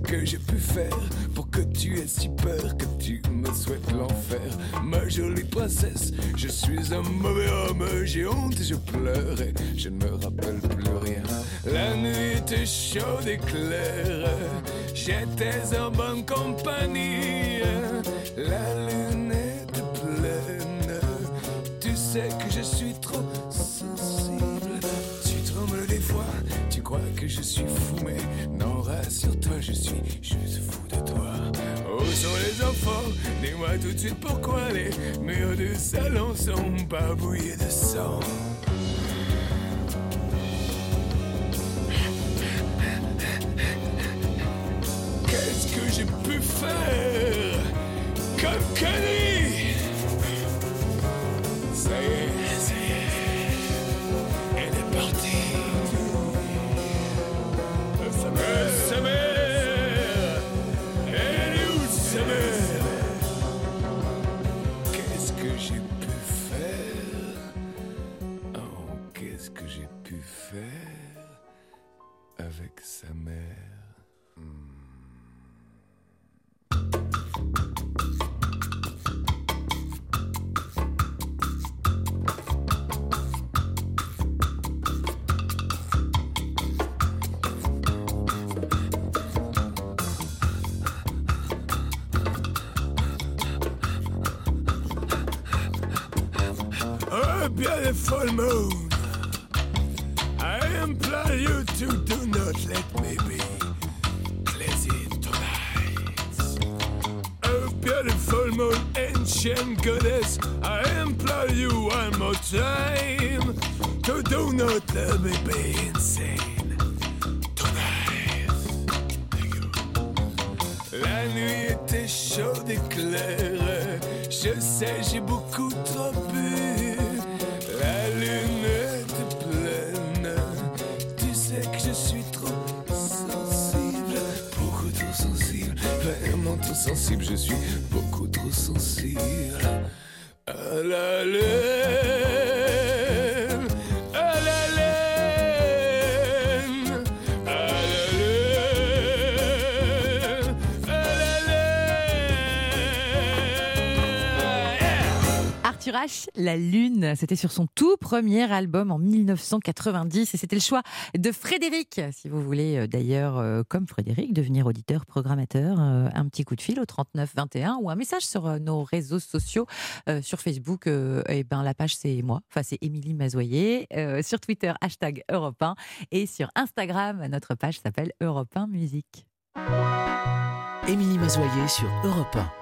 R: que j'ai pu faire pour que tu aies si peur que tu me souhaites l'enfer? Ma jolie princesse, je suis un mauvais homme, j'ai honte et je pleure et je ne me rappelle plus rien. La nuit était chaude et claire, j'étais en bonne compagnie. La lune est pleine, tu sais que je suis trop sensible. Tu trembles des fois, tu crois que je suis fou, mais non, rassure-toi, je suis juste fou de toi. Où sont les enfants? Dis-moi tout de suite pourquoi les murs du salon sont barbouillés de sang. Qu'est-ce que j'ai pu faire comme connerie? Ça y est, elle est partie. Sa mère, elle est où sa mère? Qu'est-ce que j'ai pu faire? Oh, qu'est-ce que j'ai pu faire avec sa mère? Oh, beautiful moon, I implore you to do not let me be lazy tonight. Oh, beautiful moon, ancient goddess, I implore you one more time to do not let me be insane tonight. Thank you. La nuit était chaude et claire, je sais j'ai beaucoup trop bu. La lune est pleine, tu sais que je suis trop sensible, beaucoup trop sensible, vraiment trop sensible, je suis beaucoup trop sensible. À la laine, à la laine, à la laine, à la laine.
B: Arthur H, La Lune, c'était sur son tout premier album en 1990 et c'était le choix de Frédéric. Si vous voulez d'ailleurs, comme Frédéric, devenir auditeur, programmateur, un petit coup de fil au 39 21 ou un message sur nos réseaux sociaux, sur Facebook, et ben la page c'est moi, enfin c'est Émilie Mazoyer, sur Twitter #Europe 1 et sur Instagram notre page s'appelle Europe 1 Musique.
A: Émilie Mazoyer sur Europe 1.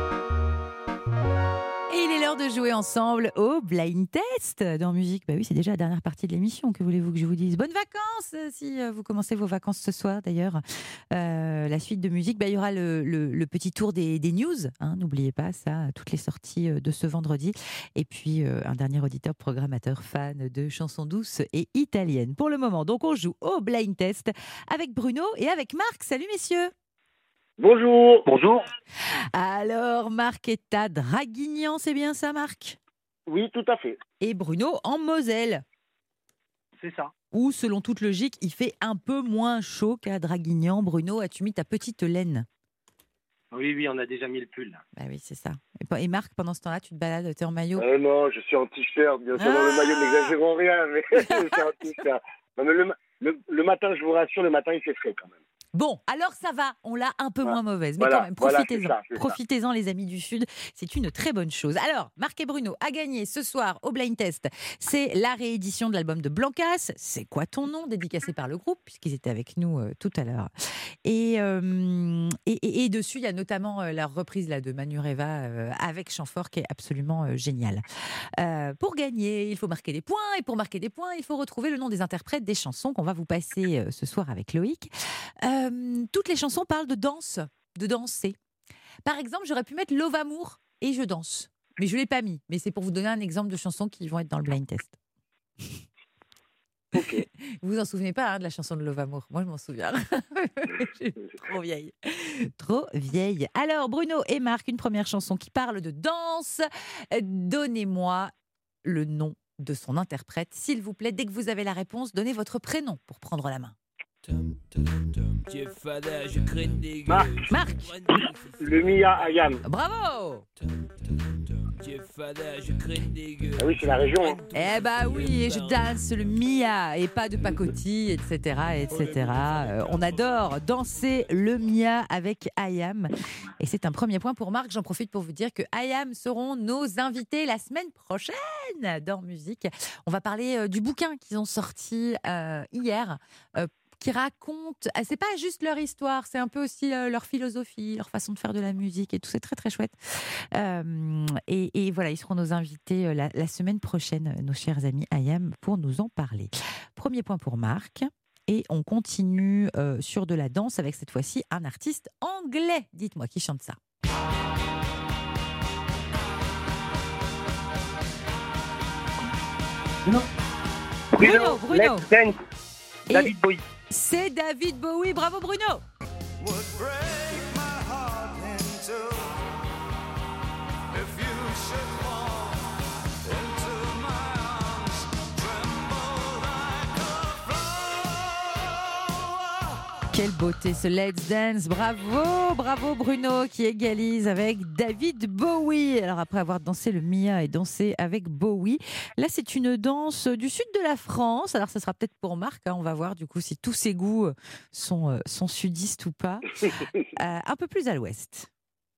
B: Et il est l'heure de jouer ensemble au Blind Test dans Musique. Bah oui, c'est déjà la dernière partie de l'émission. Que voulez-vous que je vous dise? Bonnes vacances si vous commencez vos vacances ce soir d'ailleurs. La suite de Musique, il y aura le petit tour des news. Hein, n'oubliez pas ça, toutes les sorties de ce vendredi. Et puis un dernier auditeur programmateur fan de chansons douces et italiennes. Pour le moment, donc on joue au Blind Test avec Bruno et avec Marc. Salut messieurs.
S: Bonjour. Bonjour.
B: Alors, Marc est à Draguignan, c'est bien ça, Marc?
S: Oui, tout à fait.
B: Et Bruno en Moselle.
S: C'est ça.
B: Où, selon toute logique, il fait un peu moins chaud qu'à Draguignan. Bruno, as-tu mis ta petite laine?
S: Oui, on a déjà mis le pull.
B: Bah oui, c'est ça. Et Marc, pendant ce temps-là, tu te balades, t'es en maillot?
S: Non, je suis en t-shirt, bien sûr, dans le maillot, n'exagérons rien, mais je suis en t-shirt. Non, mais le matin, je vous rassure, le matin, il fait frais quand même.
B: Bon, alors ça va, on l'a un peu moins mauvaise. Mais
S: Voilà,
B: quand même, profitez-en. Profitez-en, les amis du Sud. C'est une très bonne chose. Alors, Marc et Bruno a gagné ce soir au Blind Test. C'est la réédition de l'album de Blancas. C'est quoi ton nom? Dédicacé par le groupe, puisqu'ils étaient avec nous tout à l'heure. Et dessus, il y a notamment la reprise là, de Manureva avec Chamfort qui est absolument géniale. Pour gagner, il faut marquer des points. Et pour marquer des points, il faut retrouver le nom des interprètes des chansons qu'on va vous passer ce soir avec Loïc. Toutes les chansons parlent de danse, de danser. Par exemple, j'aurais pu mettre Love Amour et Je danse. Mais je ne l'ai pas mis. Mais c'est pour vous donner un exemple de chansons qui vont être dans le blind test.
S: Okay.
B: Vous vous en souvenez pas de la chanson de Love Amour? Moi, je m'en souviens. Je suis trop vieille. Trop vieille. Alors, Bruno et Marc, une première chanson qui parle de danse. Donnez-moi le nom de son interprète, s'il vous plaît. Dès que vous avez la réponse, donnez votre prénom pour prendre la main.
S: Marc. Le Mia Ayam.
B: Bravo.
S: Ah oui, c'est la région. Hein.
B: Eh bah oui, et je danse le Mia et pas de pacotille, etc., etc. On adore danser le Mia avec Ayam. Et c'est un premier point pour Marc. J'en profite pour vous dire que Ayam seront nos invités la semaine prochaine dans Musique. On va parler du bouquin qu'ils ont sorti hier. Qui racontent, c'est pas juste leur histoire, c'est un peu aussi leur philosophie, leur façon de faire de la musique et tout, c'est très très chouette. Et voilà, ils seront nos invités la semaine prochaine, nos chers amis Ayam, pour nous en parler. Premier point pour Marc. Et on continue sur de la danse avec cette fois-ci un artiste anglais. Dites-moi qui chante ça. Bruno.
S: Let's Dance. David Bowie.
B: C'est David Bowie. Bravo Bruno. Quelle beauté ce Let's Dance. Bravo Bruno qui égalise avec David Bowie. Alors après avoir dansé le Mia et dansé avec Bowie, là c'est une danse du sud de la France. Alors ça sera peut-être pour Marc, hein. On va voir du coup si tous ses goûts sont sudistes ou pas. Un peu plus à l'ouest.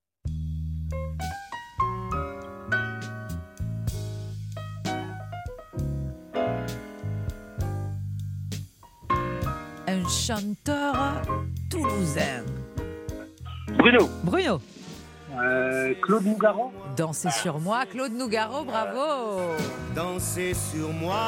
B: Un chanteur toulousain. Bruno.
S: Claude Nougaro.
B: Dansez sur moi, Claude Nougaro, bravo.
L: Dansez sur moi,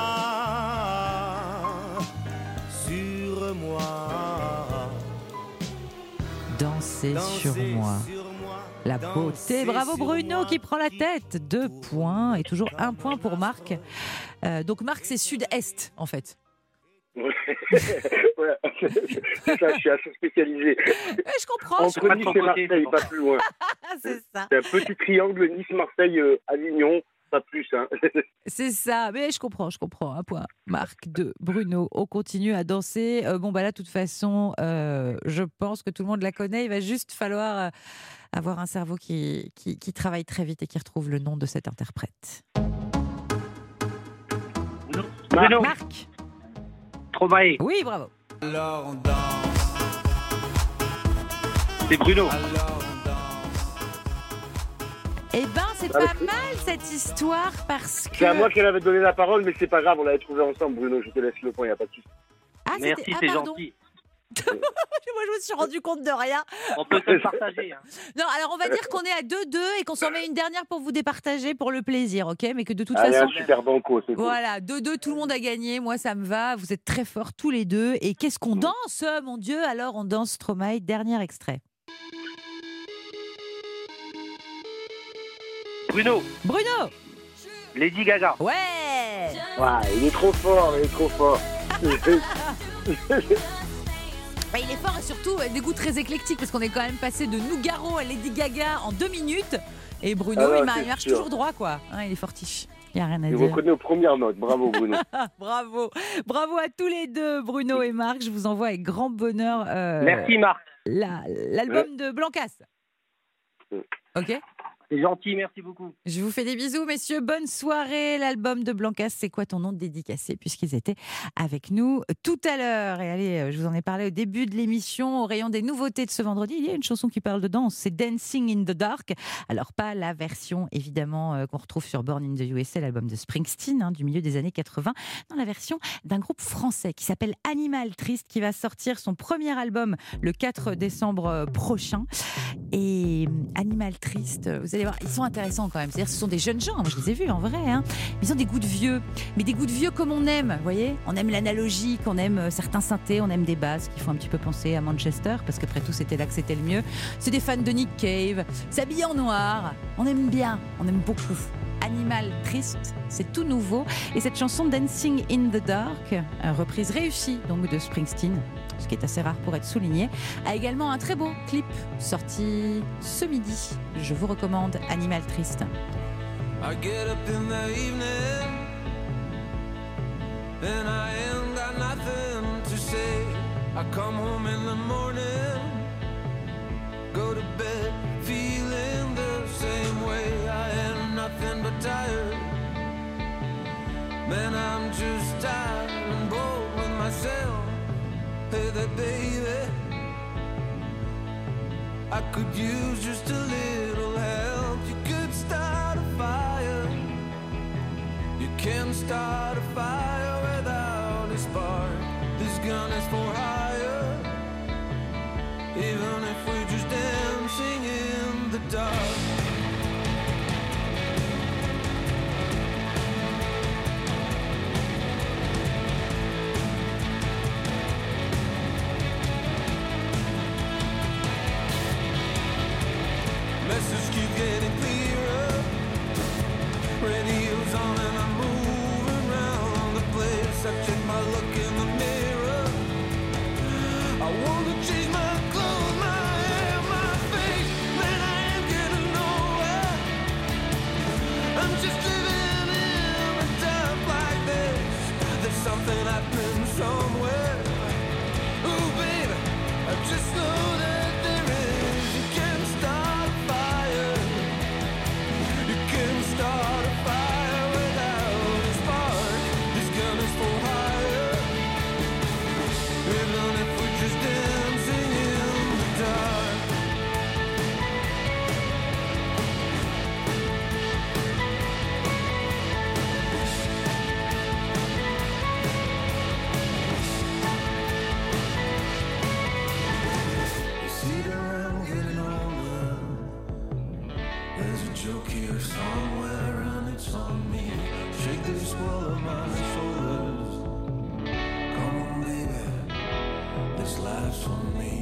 B: Dansez sur moi. La beauté, bravo Bruno qui prend la tête. 2 points et toujours 1 point pour Marc. Donc Marc c'est sud-est en fait.
S: Voilà, c'est ça, je suis assez spécialisé.
B: Je comprends.
S: Entre Nice et Marseille, pas plus loin.
B: C'est ça.
S: C'est un petit triangle Nice-Marseille-Avignon, pas plus. Hein.
B: C'est ça, mais je comprends. 1 point. Marc de Bruno, on continue à danser. Bon, bah là, de toute façon, je pense que tout le monde la connaît. Il va juste falloir avoir un cerveau qui travaille très vite et qui retrouve le nom de cet interprète.
S: Bruno.
B: Marc.
S: Stromae.
B: Oui, bravo.
R: Alors on danse.
S: C'est Bruno.
B: Eh ben, c'est pas mal cette histoire parce que.
S: C'est à moi qu'elle avait donné la parole, mais c'est pas grave, on l'avait trouvé ensemble, Bruno. Je te laisse le point, il n'y a pas de souci.
B: Merci, c'est gentil. Moi, je me suis rendu compte de rien.
T: On peut se le partager. Hein.
B: Non, alors on va dire qu'on est à 2-2 et qu'on s'en met une dernière pour vous départager pour le plaisir, ok? Mais que de toute façon.
S: Un super banco, c'est cool.
B: Voilà, 2-2, tout le monde a gagné. Moi, ça me va. Vous êtes très forts tous les deux. Et qu'est-ce qu'on danse, mon Dieu? Alors, on danse Stromae. Dernier extrait.
T: Bruno.
B: Lady Gaga. Ouais.
S: Il est trop fort,
B: Il est fort et surtout des goûts très éclectiques parce qu'on est quand même passé de Nougaro à Lady Gaga en 2 minutes. Et Bruno, il marche toujours droit, quoi. Hein, il est fortiche. Il n'y a rien à dire.
S: Il reconnaît aux premières notes. Bravo, Bruno.
B: Bravo à tous les deux, Bruno et Marc. Je vous envoie avec grand bonheur.
T: Merci, Marc.
B: L'album de Blancas. Ok.
T: C'est gentil, merci beaucoup.
B: Je vous fais des bisous, messieurs. Bonne soirée. L'album de Blancas, c'est quoi ton nom dédicacé puisqu'ils étaient avec nous tout à l'heure. Et allez, je vous en ai parlé au début de l'émission, au rayon des nouveautés de ce vendredi. Il y a une chanson qui parle de danse, c'est Dancing in the Dark. Alors, pas la version, évidemment, qu'on retrouve sur Born in the USA, l'album de Springsteen, du milieu des années 80. Non, la version d'un groupe français qui s'appelle Animal Triste, qui va sortir son premier album le 4 décembre prochain. Et Animal Triste, vous allez voir, ils sont intéressants quand même. C'est-à-dire, ce sont des jeunes gens. Moi, je les ai vus en vrai. Ils ont des goûts de vieux, mais des goûts de vieux comme on aime. Vous voyez, on aime l'analogique, on aime certains synthés, on aime des basses qui font un petit peu penser à Manchester, parce qu'après tout, c'était là que c'était le mieux. C'est des fans de Nick Cave, s'habillent en noir. On aime bien, on aime beaucoup. Animal Triste, c'est tout nouveau. Et cette chanson Dancing in the Dark, reprise réussie donc de Springsteen, ce qui est assez rare pour être souligné, a également un très beau clip sorti ce midi. Je vous recommande Animal Triste.
R: I get up in the evening and I ain't got nothing to say. I come home in the morning, go to bed feeling the same way. I am nothing but tired. Man, I'm just tired and bored with myself. Hey there, baby, I could use just a little help. You could start a fire. You can start a fire without a spark. This gun is for hire. Even if we're just dancing in the dark. Messages keep getting clearer. Radio's on and I'm moving around the place. I check my look in the mirror. I wanna change my clothes, my hair, my face. Man, I ain't getting nowhere. I'm just living in a time like this. There's something happening somewhere. Ooh, baby, I just know that there is. You can start a fire. You can start a fire without a spark. This gun is for hire. Even if we're just dancing in the dark. You see that I'm getting older. There's a joke here somewhere and it's on me. Shake this world on my shoulders. Come on, baby, this life's for me.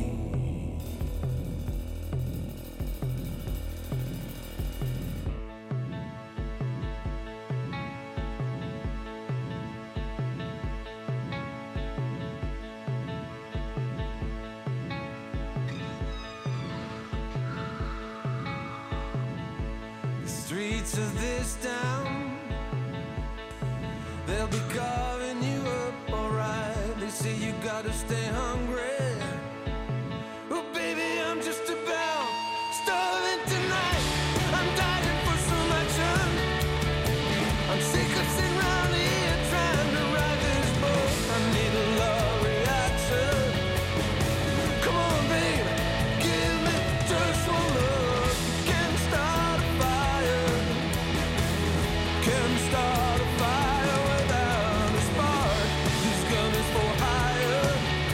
R: The streets of this town, they'll be carving you up alright. They say you gotta stay hungry. Oh baby, I'm just about starving tonight. I'm dying for some action. I'm sick of sitting around here trying to ride this boat. I need a love reaction. Come on, baby, give me just one look. Can start a fire. Can start a fire without a spark. This gun is for hire.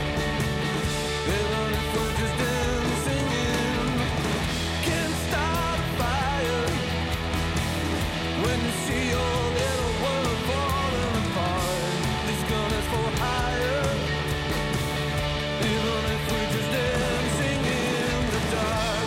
R: Even if we're just dancing in. Can start a fire. When you see your little world falling apart. This gun is for hire. Even if we're just dancing in the dark.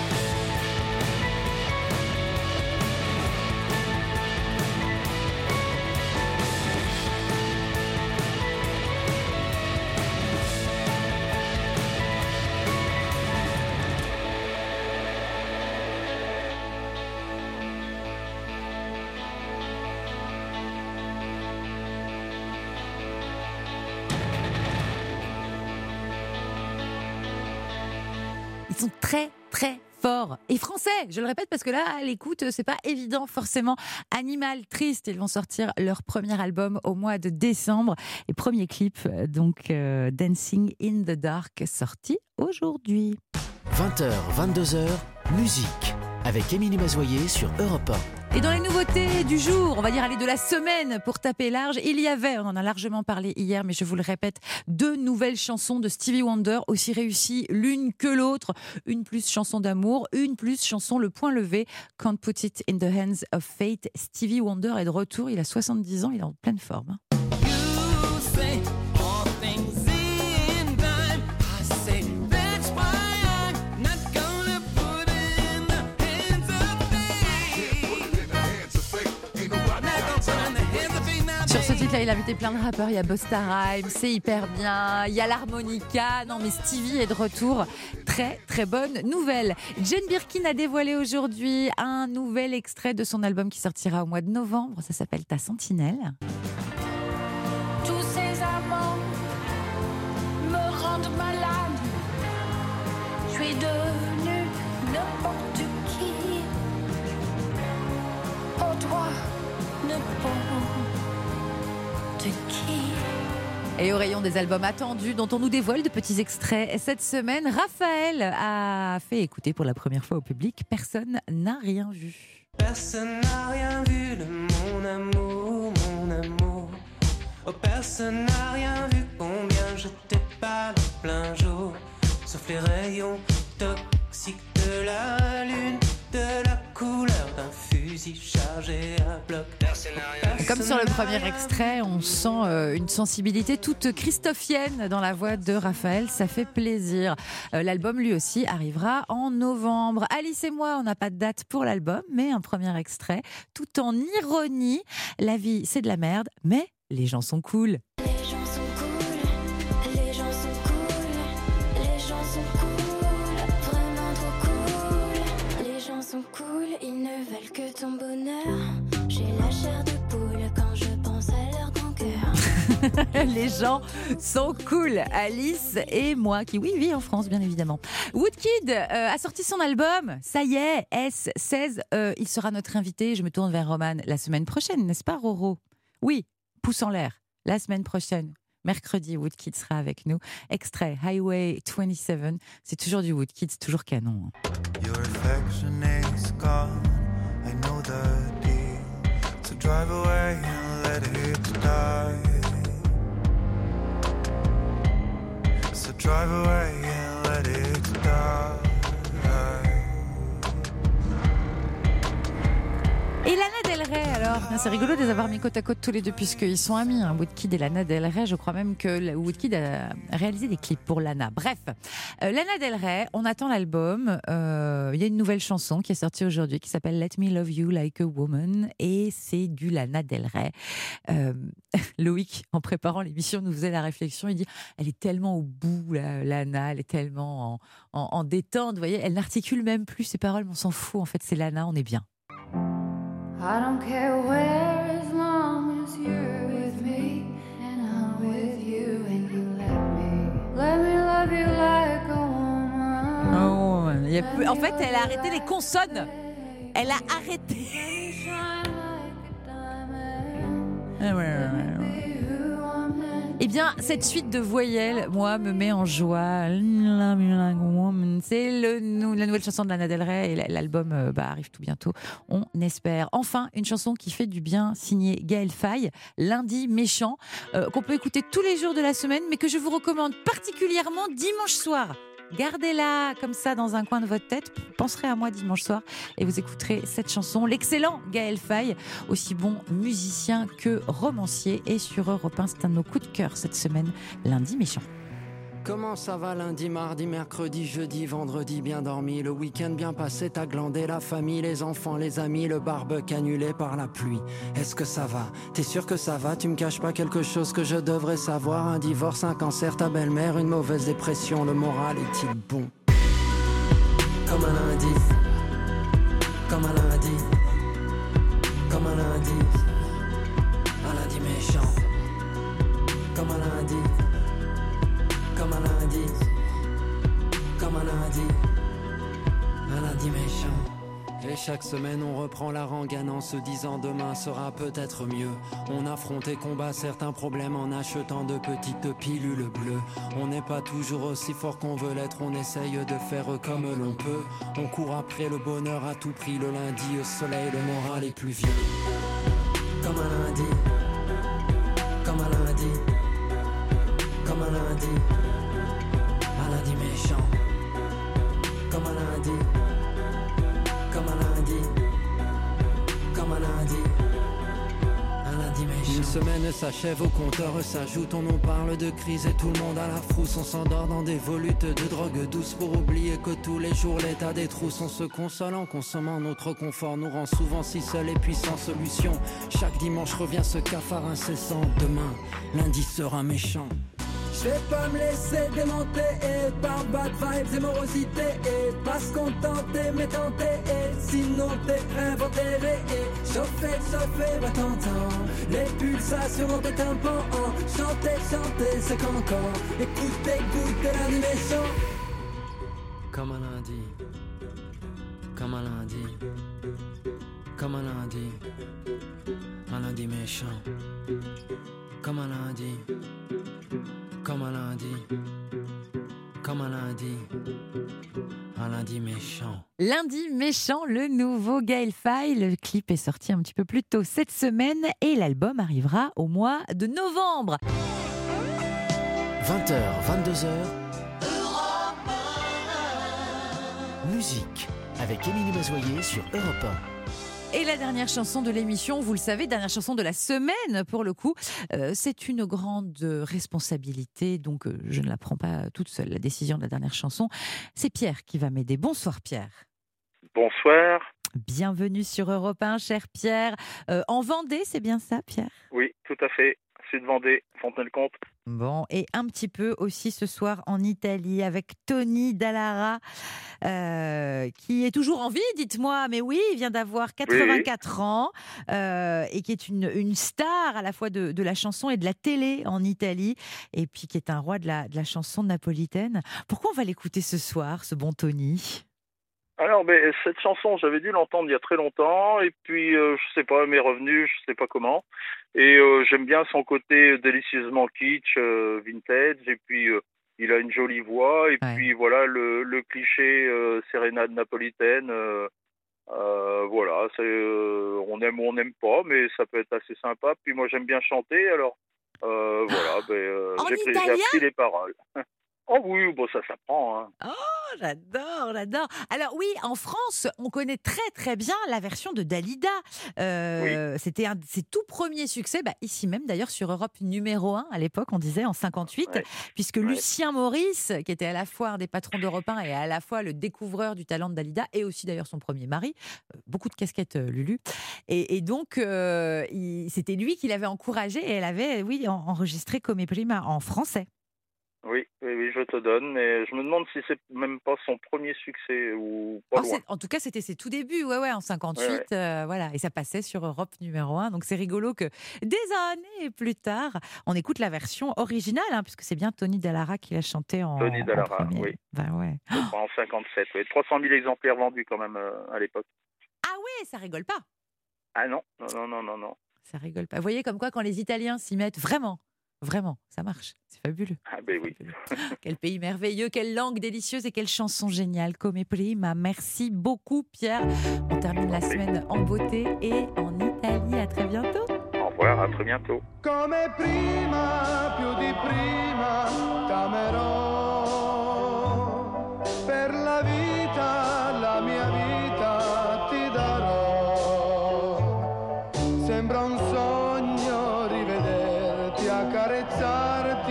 B: Ils sont très, très forts. Et français, je le répète parce que là, à l'écoute, c'est pas évident forcément. Animal Triste, ils vont sortir leur premier album au mois de décembre. Et premier clip, donc Dancing in the Dark, sorti aujourd'hui.
A: 20h, 22h, musique avec Émilie Mazoyer sur Europe 1.
B: Et dans les nouveautés du jour, on va dire aller de la semaine pour taper large, il y avait, on en a largement parlé hier, mais je vous le répète, 2 nouvelles chansons de Stevie Wonder, aussi réussies l'une que l'autre. Une plus chanson d'amour, une plus chanson le point levé. Can't Put It in the Hands of Fate. Stevie Wonder est de retour, il a 70 ans, il est en pleine forme.
R: You say all things in time. I say that's why I'm not gonna put it in the hands of fate.
B: Sur ce titre-là, il a invité plein de rappeurs. Il y a Busta Rhymes, c'est hyper bien. Il y a l'harmonica. Non, mais Stevie est de retour. Très, très bonne nouvelle. Jane Birkin a dévoilé aujourd'hui un nouvel extrait de son album qui sortira au mois de novembre. Ça s'appelle Ta Sentinelle.
C: Tous ces amants me rendent malade.
E: devenu n'importe qui. Oh toi, n'importe qui.
B: Et au rayon des albums attendus dont on nous dévoile de petits extraits, cette semaine, Raphaël a fait écouter pour la première fois au public Personne n'a rien vu.
U: Personne n'a rien vu de mon amour, mon amour. Oh, personne n'a rien vu combien je t'ai pas le plein jour. Sauf les rayons toxiques de la lune, de la couleur d'un fusil chargé à bloc. Personne n'a rien vu.
B: Comme sur le premier extrait, on sent une sensibilité toute christophienne dans la voix de Raphaël, ça fait plaisir. L'album lui aussi arrivera en novembre. Alice et moi, on n'a pas de date pour l'album, mais un premier extrait, tout en ironie. La vie, c'est de la merde, mais les gens sont cool.
E: Les gens sont cool, les gens sont cool, les gens sont cool, vraiment trop cool. Les gens sont cool, ils ne veulent que ton bonheur. J'ai la chair de poule quand je pense à leur grand cœur.
B: Les gens sont cool. Alice et moi, qui oui vit en France bien évidemment. Woodkid a sorti son album, ça y est, S16. Il sera notre invité. Je me tourne vers Roman la semaine prochaine, n'est-ce pas Roro? Oui, pouce en l'air. La semaine prochaine, mercredi, Woodkid sera avec nous. Extrait Highway 27. C'est toujours du Woodkid, c'est toujours canon.
V: Your affection is gone. I know the deal. So drive away and let it die. So drive away and let it die.
B: Et Lana Del Rey alors, c'est rigolo de les avoir mis côte à côte tous les deux puisqu'ils sont amis, hein, Woodkid et Lana Del Rey. Je crois même que Woodkid a réalisé des clips pour Lana. Bref, Lana Del Rey, on attend l'album. Il y a une nouvelle chanson qui est sortie aujourd'hui qui s'appelle Let Me Love You Like a Woman et c'est du Lana Del Rey. Loïc, en préparant l'émission, nous faisait la réflexion. Il dit, elle est tellement au bout, Lana, elle est tellement en détente. Vous voyez, elle n'articule même plus ses paroles, mais on s'en fout. En fait, c'est Lana, on est bien.
W: I don't care where as long as you're with me and I'm with you and you let me love you like a woman.
B: Oh, en fait, elle a arrêté les consonnes. Elle a arrêté. Eh bien, cette suite de voyelles, moi, me met en joie. C'est la nouvelle chanson de Lana Del Rey et l'album arrive tout bientôt, on espère. Enfin, une chanson qui fait du bien, signée Gaël Faye, Lundi méchant, qu'on peut écouter tous les jours de la semaine, mais que je vous recommande particulièrement dimanche soir. Gardez-la comme ça dans un coin de votre tête, penserez à moi dimanche soir et vous écouterez cette chanson. L'excellent Gaël Faye, aussi bon musicien que romancier, et sur Europe 1, c'est un de nos coups de cœur cette semaine, Lundi méchant.
X: Comment ça va lundi, mardi, mercredi, jeudi, vendredi, bien dormi, le week-end bien passé, t'as glandé, la famille, les enfants, les amis, le barbecue annulé par la pluie. Est-ce que ça va? T'es sûr que ça va? Tu me caches pas quelque chose que je devrais savoir? Un divorce, un cancer, ta belle-mère, une mauvaise dépression, le moral est-il bon? Comme un lundi, comme un lundi, comme un lundi méchant, comme un lundi. Comme un lundi, comme un lundi méchant. Et chaque semaine on reprend la rengaine en se disant demain sera peut-être mieux. On affronte et combat certains problèmes en achetant de petites pilules bleues. On n'est pas toujours aussi fort qu'on veut l'être, on essaye de faire comme l'on peut. On court après le bonheur à tout prix, le lundi au soleil, le moral est plus vieux. Comme un lundi, comme un lundi, comme un lundi. Un lundi méchant, comme un lundi, comme un lundi, comme un lundi, un lundi méchant. Une semaine s'achève, au compteur s'ajoute, on nous parle de crise et tout le monde à la frousse. On s'endort dans des volutes de drogue douce pour oublier que tous les jours l'état des trousses. On se console en consommant notre confort, nous rend souvent si seuls et puis sans solution. Chaque dimanche revient ce cafard incessant, demain, lundi sera méchant. Je vais pas me laisser démonter par bad vibes et morosité et pas se contenter mais tenter et sinon t'es inventé et chauffer, va t'entendre les pulsations dans tes tympans. Chanter, c'est cancan, écoutez, lundi méchant. comme un lundi, comme un lundi, comme un lundi méchant, comme un lundi, comme un lundi, comme un lundi méchant.
B: Lundi méchant, le nouveau Gaël Faye. Le clip est sorti un petit peu plus tôt cette semaine et l'album arrivera au mois de novembre.
A: 20h, 22h. Musique avec Émilie Mazoyer sur Europe 1.
B: Et la dernière chanson de l'émission, vous le savez, dernière chanson de la semaine pour le coup, c'est une grande responsabilité, donc je ne la prends pas toute seule, la décision de la dernière chanson. C'est Pierre qui va m'aider. Bonsoir Pierre.
D: Bonsoir.
B: Bienvenue sur Europe 1, cher Pierre. En Vendée, c'est bien ça Pierre ?
D: Oui, tout à fait. Sud-Vendée, Fontenay-le-Comte.
B: Bon, et un petit peu aussi ce soir en Italie avec Tony Dallara, qui est toujours en vie, dites-moi. Mais oui, il vient d'avoir 84 ans et qui est une star à la fois de la chanson et de la télé en Italie, et puis qui est un roi de la chanson napolitaine. Pourquoi on va l'écouter ce soir, ce bon Tony ?
D: Alors, cette chanson, j'avais dû l'entendre il y a très longtemps, et puis, je sais pas, elle m'est revenue, je sais pas comment. Et j'aime bien son côté délicieusement kitsch, vintage, et puis il a une jolie voix, et puis voilà, le cliché sérénade napolitaine, voilà, on aime ou on n'aime pas, mais ça peut être assez sympa. Puis moi, j'aime bien chanter, alors voilà, j'ai appris les paroles. Oh oui, bon, ça s'apprend. Hein.
B: Oh, j'adore. Alors oui, en France, on connaît très très bien la version de Dalida. C'était un de ses tout premiers succès, ici même d'ailleurs sur Europe numéro 1 à l'époque, on disait en 58, puisque Lucien Maurice, qui était à la fois un des patrons d'Europe 1 et à la fois le découvreur du talent de Dalida, et aussi d'ailleurs son premier mari, beaucoup de casquettes Lulu, et donc c'était lui qui l'avait encouragée, et elle avait enregistré Come Prima en français.
D: Oui, je te donne, mais je me demande si c'est même pas son premier succès ou pas loin.
B: En tout cas, c'était ses tout débuts, en 58, voilà, et ça passait sur Europe numéro 1, donc c'est rigolo que des années plus tard, on écoute la version originale, puisque c'est bien Tony Dallara qui l'a chanté en
D: Tony Dallara,
B: premier.
D: oui.
B: Je
D: crois en 57, 300 000 exemplaires vendus quand même à l'époque.
B: Ah ouais, ça rigole pas.
D: Ah non.
B: Ça rigole pas. Vous voyez comme quoi, quand les Italiens s'y mettent vraiment, ça marche. C'est fabuleux.
D: Ah ben oui.
B: Quel pays merveilleux, quelle langue délicieuse et quelle chanson géniale. Come Prima. Merci beaucoup Pierre. On termine la semaine en beauté et en Italie. À très bientôt.
D: Au revoir, à très bientôt.
O: Come prima, più di prima, t'amerò. Per la vita, la mia vita ti darò. Sembra un sogno rivederti, accarezzarti,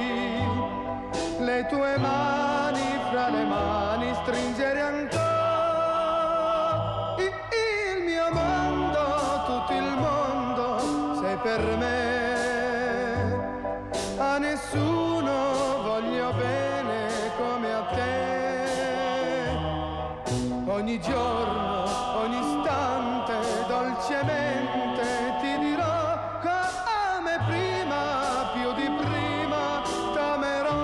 O: le tue mani fra le mani stringere ancora. Il mio mondo, tutto il mondo, sei per me. A nessuno voglio bene come a te. Ogni giorno, ogni istante, dolcemente ti dirò come prima, più di prima t'amerò.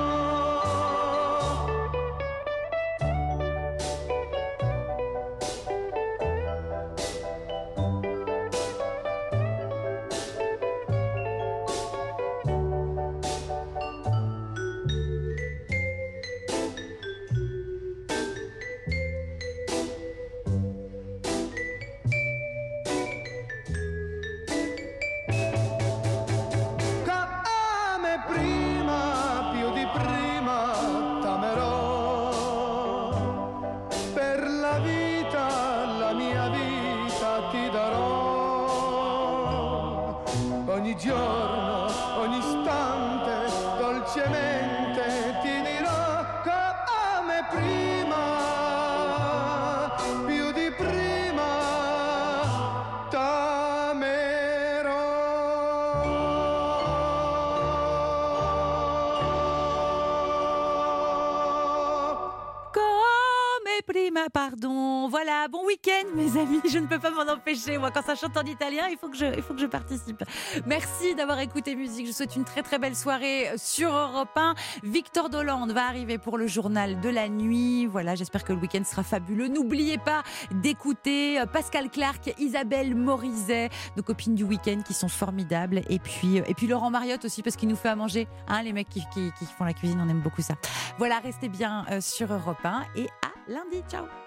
B: prima, pardon. Voilà, bon week-end mes amis, je ne peux pas m'en empêcher. Moi, quand ça chante en italien, il faut que je participe. Merci d'avoir écouté musique. Je vous souhaite une très très belle soirée sur Europe 1. Victor Dolande va arriver pour le journal de la nuit. Voilà, j'espère que le week-end sera fabuleux. N'oubliez pas d'écouter Pascal Clark, Isabelle Morizet, nos copines du week-end qui sont formidables. Et puis Laurent Mariotte aussi, parce qu'il nous fait à manger. Hein, les mecs qui font la cuisine, on aime beaucoup ça. Voilà, restez bien sur Europe 1 et à lundi. Ciao.